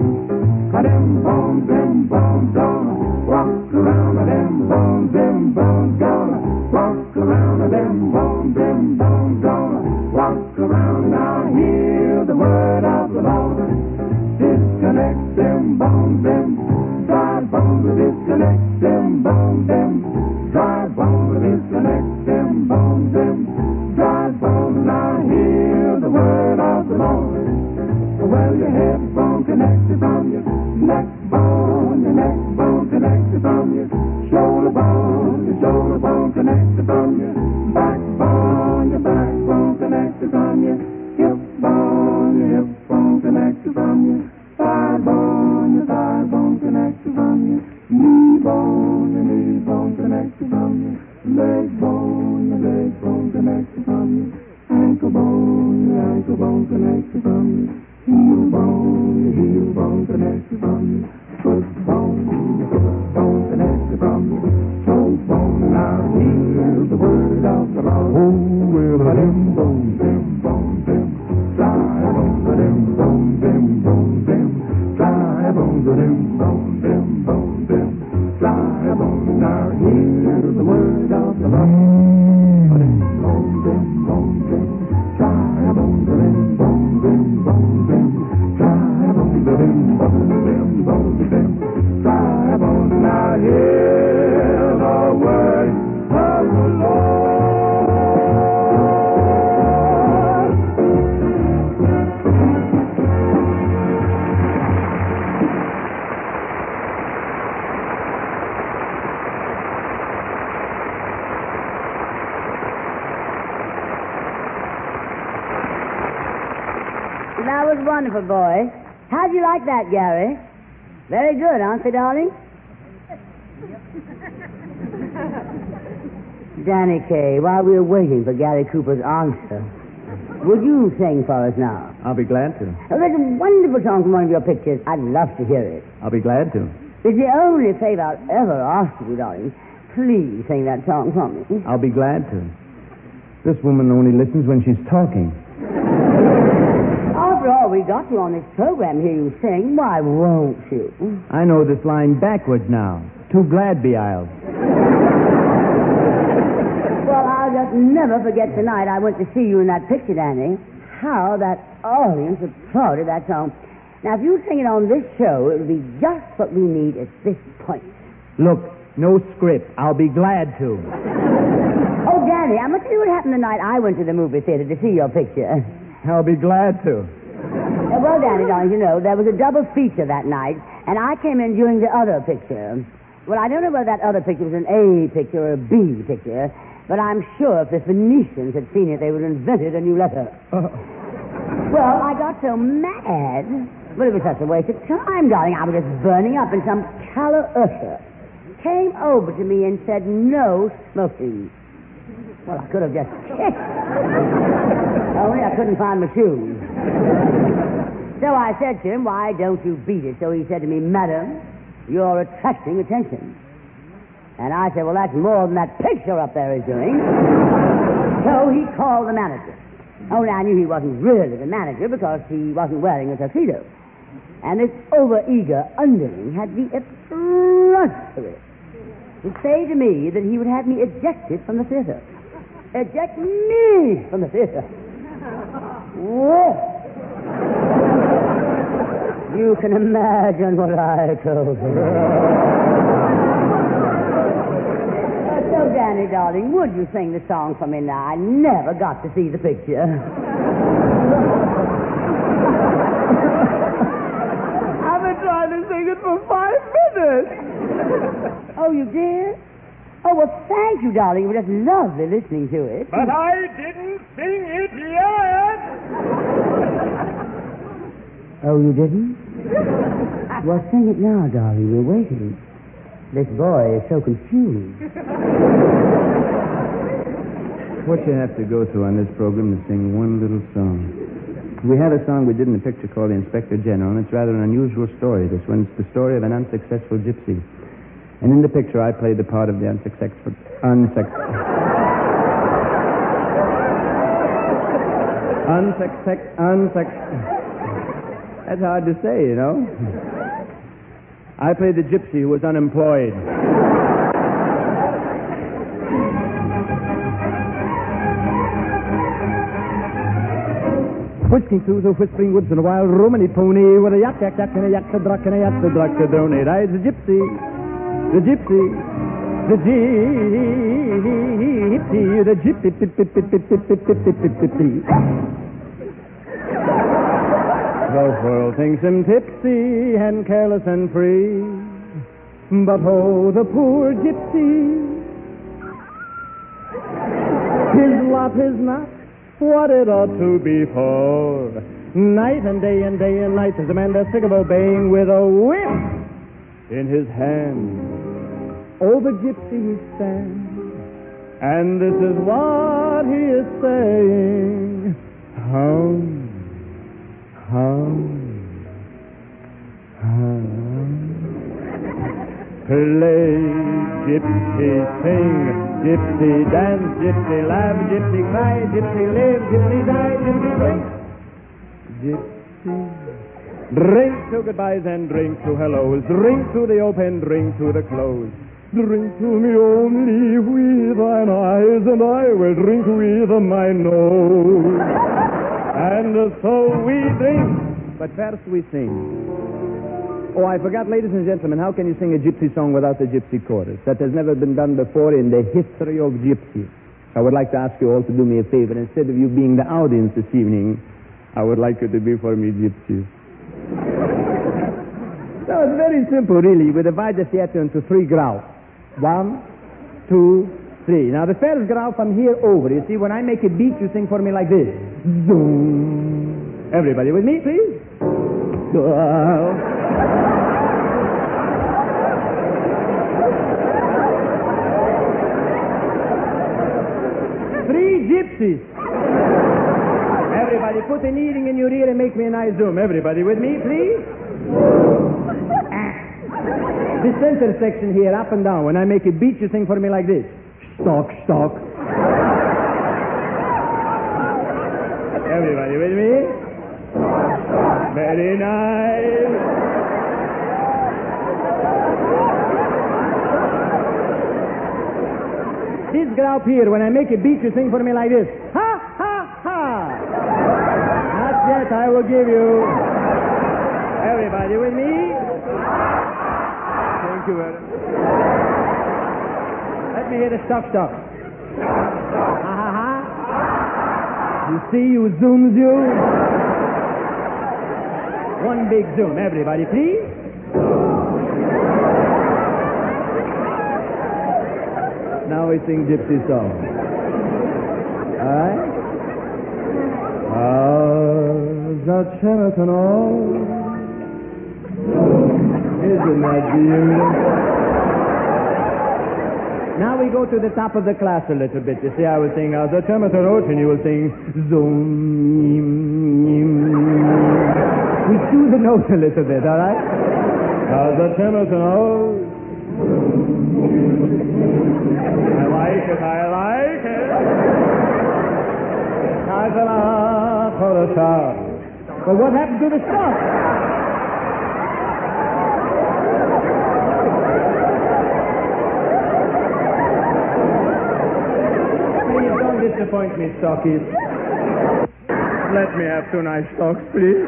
Them bones, them bones gonna walk around. Them bones, them bones gonna walk around. Them bones, them bones gonna walk around. Now hear the word of the Lord. Disconnect them bones, them dry bones. Disconnect them bones, them dry bones. Disconnect them bones, them dry bones. Now hear the word of the Lord. Well, your head bone connected from your neck bone, your neck bone connected from your shoulder bone, your shoulder bone connected from your backbone, your backbone connected from your hip bone, your hip bone connected from your thigh bone, your thigh bone connected from your knee bone, your knee bone connected from your leg bone, your leg bone connected from your ankle bone, your ankle bone connected from your heel bone, your heel bone connected from your foot bone, your foot bone connected from your toe bone. Now hear the word of the Lord. Oh, well, them bones, them bones, them dry bones, them bones, them bones, them dry bones, them bones, them bones, them dry bones. Now hear the word of the Lord. Them bones, them bones, them dry bones, them bones, them bones, them dry bones, them bones, them bones, them dry bones. Now hear the word of the Lord. That was wonderful, boy. How'd you like that, Gary? Very good, aren't they, darling? Danny Kaye, while we were waiting for Gary Cooper's answer, would you sing for us now? I'll be glad to. Oh, there's a wonderful song from one of your pictures. I'd love to hear it. I'll be glad to. It's the only favor I'll ever ask of you, darling. Please sing that song for me. I'll be glad to. This woman only listens when she's talking. After all, we got you on this program, hear you sing. Why won't you? I know this line backwards now. Too glad be I'll. Well, I'll just never forget tonight I went to see you in that picture, Danny. How that audience applauded that song. Now, if you sing it on this show, it would be just what we need at this point. Look, no script. I'll be glad to. Oh, Danny, I'm going to tell you what happened the night I went to the movie theater to see your picture. I'll be glad to. Uh, well, Danny, darling, you know, there was a double feature that night, and I came in during the other picture. Well, I don't know whether that other picture was an A picture or a B picture, but I'm sure if the Phoenicians had seen it, they would have invented a new letter. Uh. Well, I got so mad. Well, it was such a waste of time, darling. I was just burning up, and some callow usher came over to me and said, no smoking. Well, I could have just kicked. Only I couldn't find my shoes. So I said to him, why don't you beat it? So he said to me, madam, you're attracting attention. And I said, well, that's more than that picture up there is doing. So he called the manager. Only I knew he wasn't really the manager because he wasn't wearing a tuxedo. And this over-eager underling had the effrontery to say to me that he would have me ejected from the theater. Eject me from the theater. Whoa. You can imagine what I told him. Uh, so, Danny, darling, would you sing the song for me now? I never got to see the picture. I've been trying to sing it for five minutes. Oh, you did? Oh, well, thank you, darling. It was just lovely listening to it. But I didn't sing it yet. Oh, you didn't? Well, sing it now, darling. We're waiting. This boy is so confused. What you have to go through on this program is sing one little song. We had a song we did in the picture called The Inspector General, and it's rather an unusual story. This one, it's the story of an unsuccessful gypsy. And in the picture, I played the part of the unsuccessful... Unsuccessful... Unsuccess... Unsuccess... That's hard to say, you know. I played the gypsy who was unemployed. Whisking through the whispering woods in a wild Romany pony with a yak, yak, yak, and a yak, a druck, and a yak, a druck, a drone. Rides the gypsy, the gypsy, the gypsy, the gypsy, pip, pip, pip, pip, pip, pip, pip, pip, pip, pip, pip. The world thinks him tipsy and careless and free, but oh, the poor gypsy, his lot is not what it ought to be for. Night and day and day and night is a man that's sick of obeying with a whip in his hand. Oh, the gypsy he stands, and this is what he is saying. Hum, hum, hum. Play, gypsy, sing, gypsy, dance, gypsy, laugh, gypsy, cry, gypsy, live, gypsy, die, gypsy, drink. Gypsy. Drink to goodbyes and drink to hellos. Drink to the open, drink to the close. Drink to me only with thine eyes, and I will drink with my nose. And so we drink, but first we sing. Oh, I forgot, ladies and gentlemen, how can you sing a gypsy song without the gypsy chorus? That has never been done before in the history of gypsy. I would like to ask you all to do me a favor. Instead of you being the audience this evening, I would like you to be for me gypsies. So it's very simple, really. We divide the theater into three groups. One, two, three. Now, the first group from here over, you see, when I make a beat, you sing for me like this. Zoom. Everybody with me, please? gypsies. Everybody, put an earring in your ear and make me a nice zoom. Everybody with me, please? The center section here, up and down. When I make a beat, you sing for me like this. Stock, stock. Everybody with me? Very nice. This girl up here, when I make a beat, you sing for me like this. Ha, ha, ha. Not yet, I will give you. Everybody with me? Thank you very much. Let me hear the stock, stock. Ha, ha, ha. You see, you zooms you. One big zoom. Everybody, please. Now we sing gypsy song. All right? How's that Chinatown all? Isn't that beautiful? Now we go to the top of the class a little bit. You see, I will sing uh, the Chinatown Ocean. You will sing zoom. We do the notes a little bit, all right? How's the Chinatown all? I like it, I like it. But what happened to the stuff? Please don't disappoint me, Stockies. Let me have two nice stocks, please.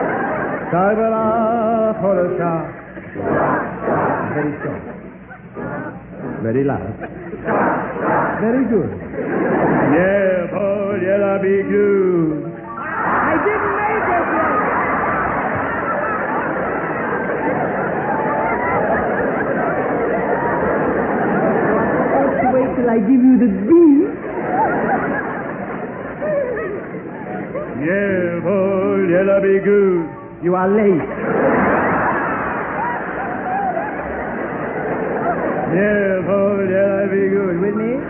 Very strong. Very loud. Very good. Yeah, Paul, yeah, be good. I didn't make it yet. You're supposed to wait till I give you the beat. Yeah, Paul, yeah, be good. You are late. Yeah, Paul, yeah, be good. With me?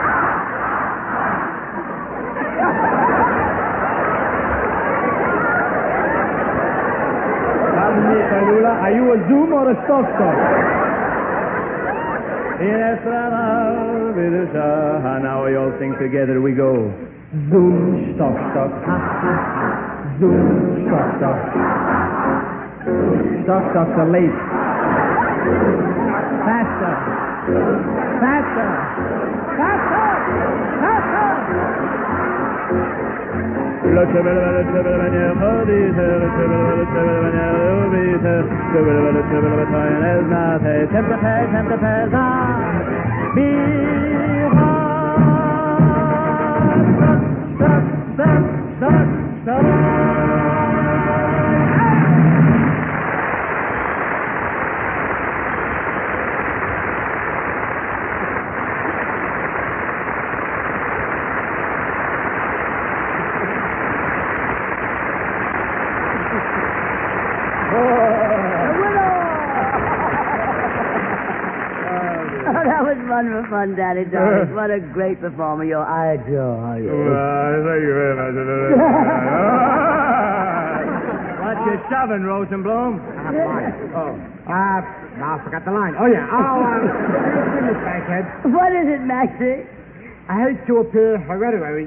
Are you a zoom or a stock stock? Now we all sing together. We go. Zoom, stock, stock. Zoom, stock, stock. Stock, stocks are late. Faster. Faster. Faster. Faster. La chevelle, la chevelle, manière maudite, la chevelle, la chevelle, manière orbite, la chevelle, la chevelle, la taille, not a temper pay, temper pay, be stop, stop, stop, stop, Wonderful fun, Daddy Doris. What a great performer you are. I adore you. Well, thank you very much. What you shoving, Rosenblum? Oh. Uh, now I forgot the line. Oh, yeah. Oh, uh, finish, Bankhead. What is it, Maxie? I hate to appear hereditary.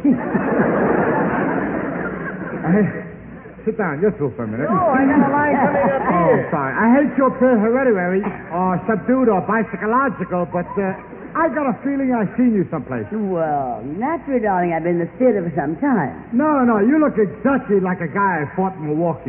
Sit down, just for a minute. Oh, I got a line coming up here. Oh, sorry. I hate to appear hereditary or subdued or bicycological, but uh, I got a feeling I've seen you someplace. Well, naturally, darling, I've been in the theater for some time. No, no, you look exactly like a guy I fought in Milwaukee.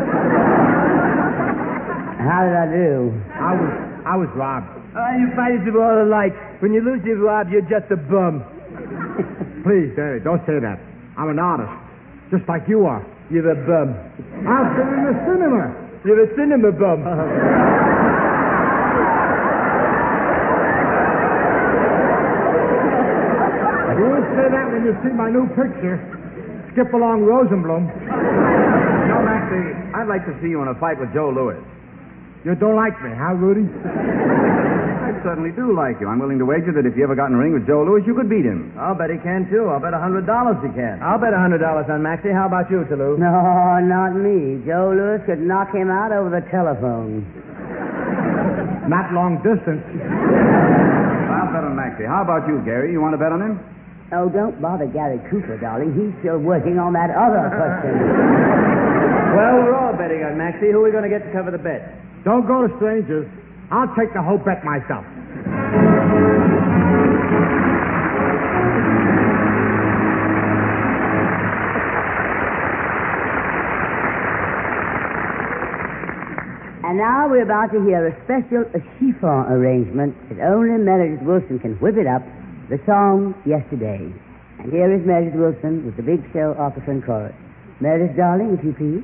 How did I do? I was, I was robbed. Oh, you fighters are all alike. When you lose your rob, you're just a bum. Please, Daddy, don't say that. I'm an artist, just like you are. You're a bum. I've been in the cinema. You're a cinema bum. You won't say that when you see my new picture, Skip Along Rosenblum. No, Maxie, I'd like to see you in a fight with Joe Louis. You don't like me, huh, Rudy? I certainly do like you. I'm willing to wager that if you ever got in a ring with Joe Louis, you could beat him. I'll bet he can, too. I'll bet a hundred dollars he can. I'll bet a hundred dollars on Maxie. How about you, Toulouse? No, not me. Joe Louis could knock him out over the telephone. Not long distance. I'll bet on Maxie. How about you, Gary? You want to bet on him? Oh, don't bother Gary Cooper, darling. He's still working on that other question. Well, we're all betting on Maxie. Who are we going to get to cover the bet? Don't go to strangers. I'll take the whole bet myself. And now we're about to hear a special a chiffon arrangement that only Meredith Wilson can whip it up, the song Yesterday. And here is Meredith Wilson with the Big Show Orchestra and Chorus. Meredith, darling, if you please.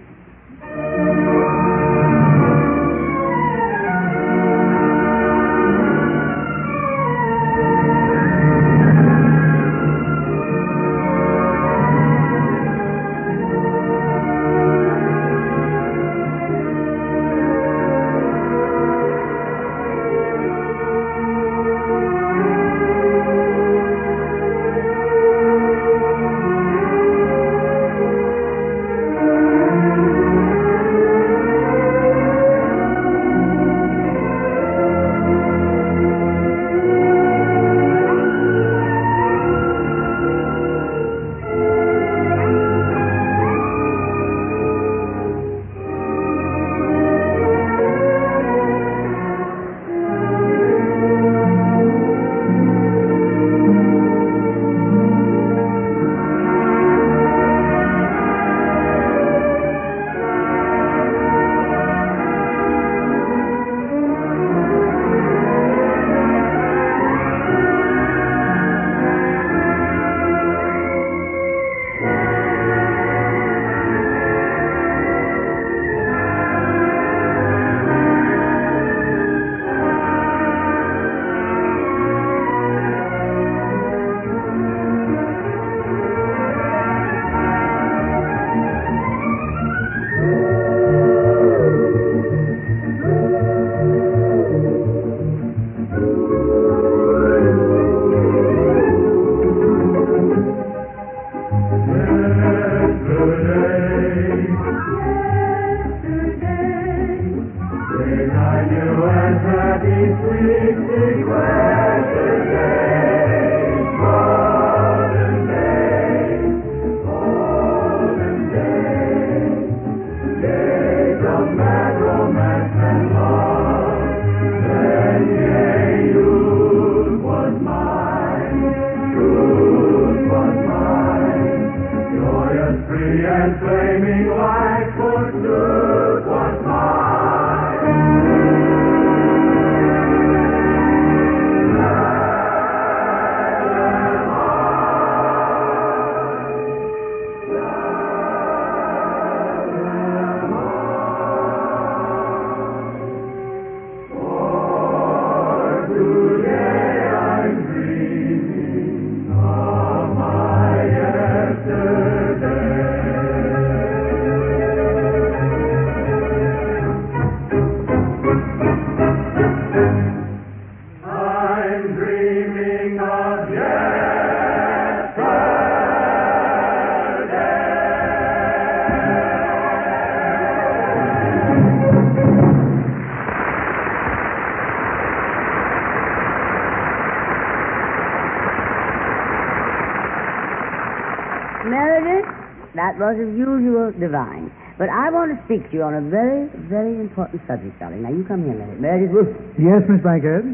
Meredith, that was as usual divine. But I want to speak to you on a very, very important subject, darling. Now, you come here a minute. Meredith Wilson. Yes, Miss Bankhead?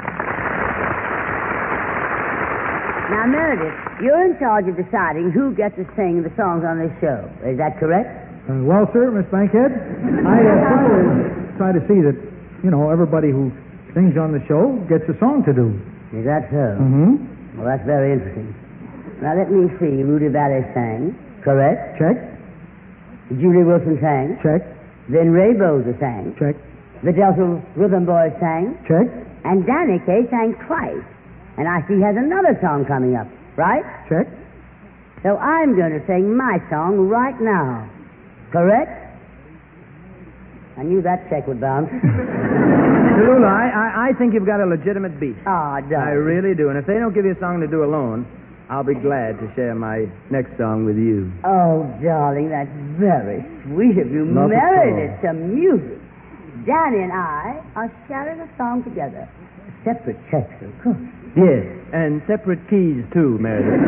Now, Meredith, you're in charge of deciding who gets to sing the songs on this show. Is that correct? Uh, well, sir, Miss Bankhead, I uh, try, to, try to see that, you know, everybody who sings on the show gets a song to do. Is that so? Mm-hmm. Well, that's very interesting. Now, let me see. Rudy Valley sang. Correct? Check. Julie Wilson sang. Check. Then Ray Bolger sang. Check. The Delta Rhythm Boys sang. Check. And Danny Kaye sang twice. And I see he has another song coming up. Right? Check. So I'm going to sing my song right now. Correct? I knew that check would bounce. Tallulah, I, I, I think you've got a legitimate beat. Ah, darling. I really do. And if they don't give you a song to do alone, I'll be glad to share my next song with you. Oh, darling, that's very sweet of you. Not at Meredith, some music. Danny and I are sharing a song together. Separate checks, of course. Yes, and separate keys, too, Meredith.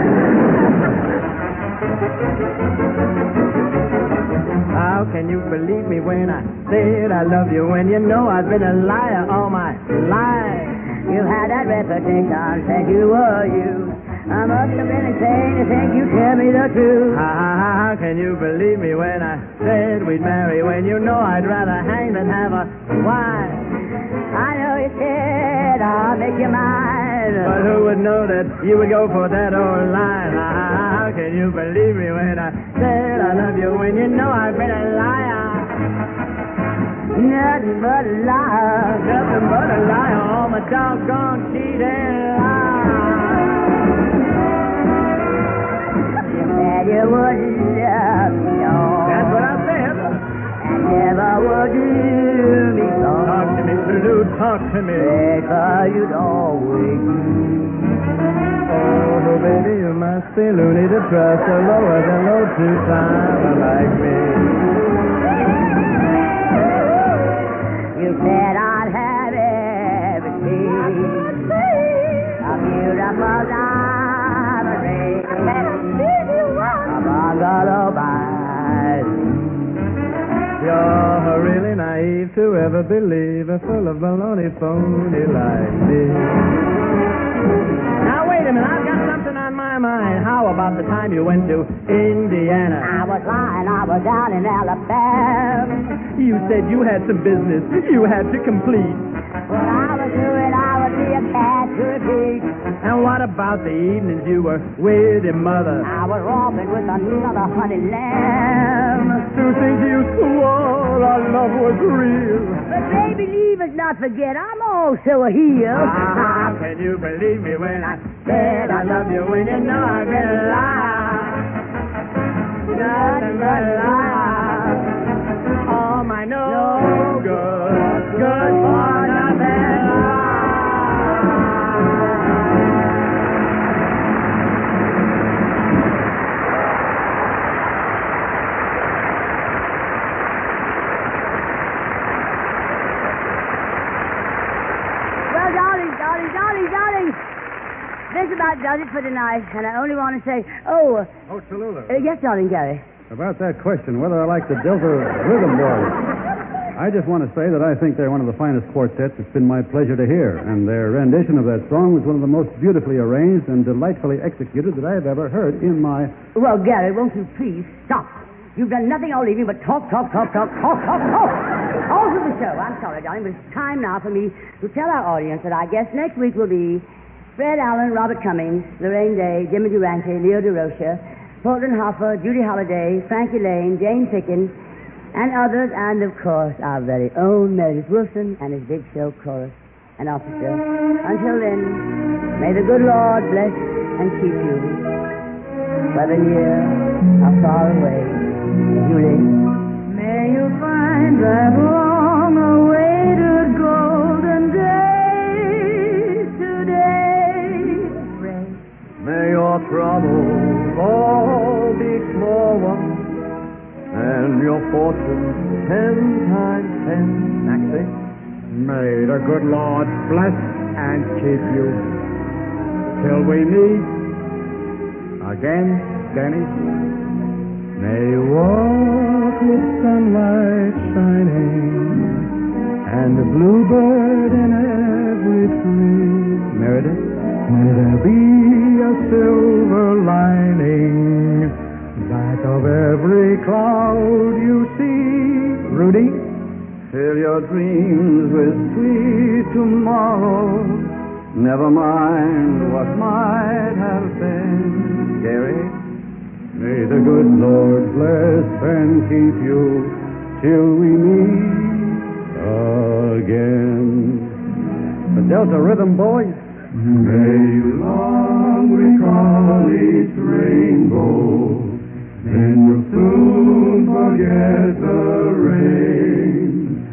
How can you believe me when I said I love you when you know I've been a liar all my life? You had that reputation, said you were you. I must have been insane to think you'd tell me the truth. How, how, how can you believe me when I said we'd marry when you know I'd rather hang than have a wife? I know you said I'll make you mine. But who would know that you would go for that old line? How can you believe me when I said I love you when you know I've been a liar? Nothing but a liar. Nothing but a liar. All my doggone cheating lies. You said you wouldn't love me, no. That's what I said. And never would do me wrong. Talk to me, Lulu, talk to me. Because you'd always do. Oh, baby, you must be loony to trust a lower than low two-timer like me. You said I'd have everything. A beautiful diamond ring. A bungalow by the sea. You're really naive to ever believe a full of baloney phony like me. Now, wait a minute. I've got something on my mind. How about the time you went to Indiana? I was lying. I was down in Alabama. You said you had some business you had to complete. What I was doing, I would be a cat to a pig. And what about the evenings you were with your mother? I was romping with another honey lamb. To think you swore our love was real. But baby, leave us not forget, I'm also a heel. How can you believe me when I said I love you when you know I've been a liar? Nothing but a liar. All my no, no good, good for nothing. Well, darling, darling, darling, darling. This about does it for tonight, and I only want to say, oh, uh, Oh, Tallulah. uh, yes, darling, Gary. About that question, whether I like the Delta Rhythm Boys. I just want to say that I think they're one of the finest quartets it's been my pleasure to hear, and their rendition of that song was one of the most beautifully arranged and delightfully executed that I have ever heard in my... Well, Gary, won't you please stop? You've done nothing all evening but talk, talk, talk, talk, talk, talk, talk. All through the show. I'm sorry, darling, but it's time now for me to tell our audience that our guest next week will be Fred Allen, Robert Cummings, Lorraine Day, Jimmy Durante, Leo DeRocha, Fulton Hoffer, Judy Holliday, Frankie Lane, Jane Pickens, and others, and of course our very own Meredith Wilson and his big show chorus and orchestra. Until then, may the good Lord bless and keep you. Whether near or far away, Julie. May you find that long-awaited golden day today. Pray. May your troubles all be small ones, and your fortune ten times ten. Maxie? May the good Lord bless and keep you till we meet again, Denny. May you walk with sunlight shining and a bluebird in every tree. Meredith? May there be a silver lining back of every cloud you see. Rudy? Fill your dreams with sweet tomorrows. Never mind what might have been. Gary? May the good Lord bless and keep you till we meet again. The Delta Rhythm Boys. May you long recall each rainbow, then you'll soon forget the rain.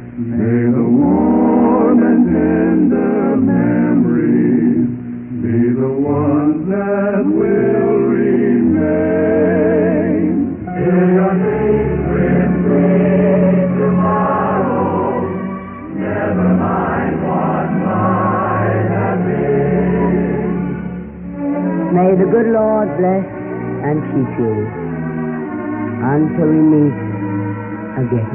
good Lord bless and keep you until we meet again.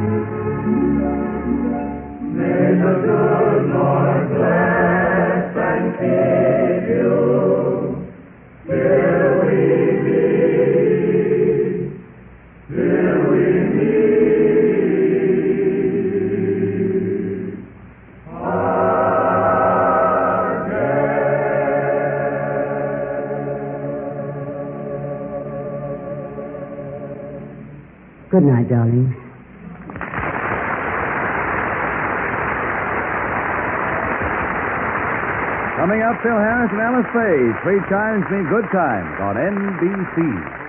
May the good Lord bless and keep you till we meet, till we meet again. Good night, darling. Coming up, Phil Harris and Alice Faye. Three chimes mean good times on N B C.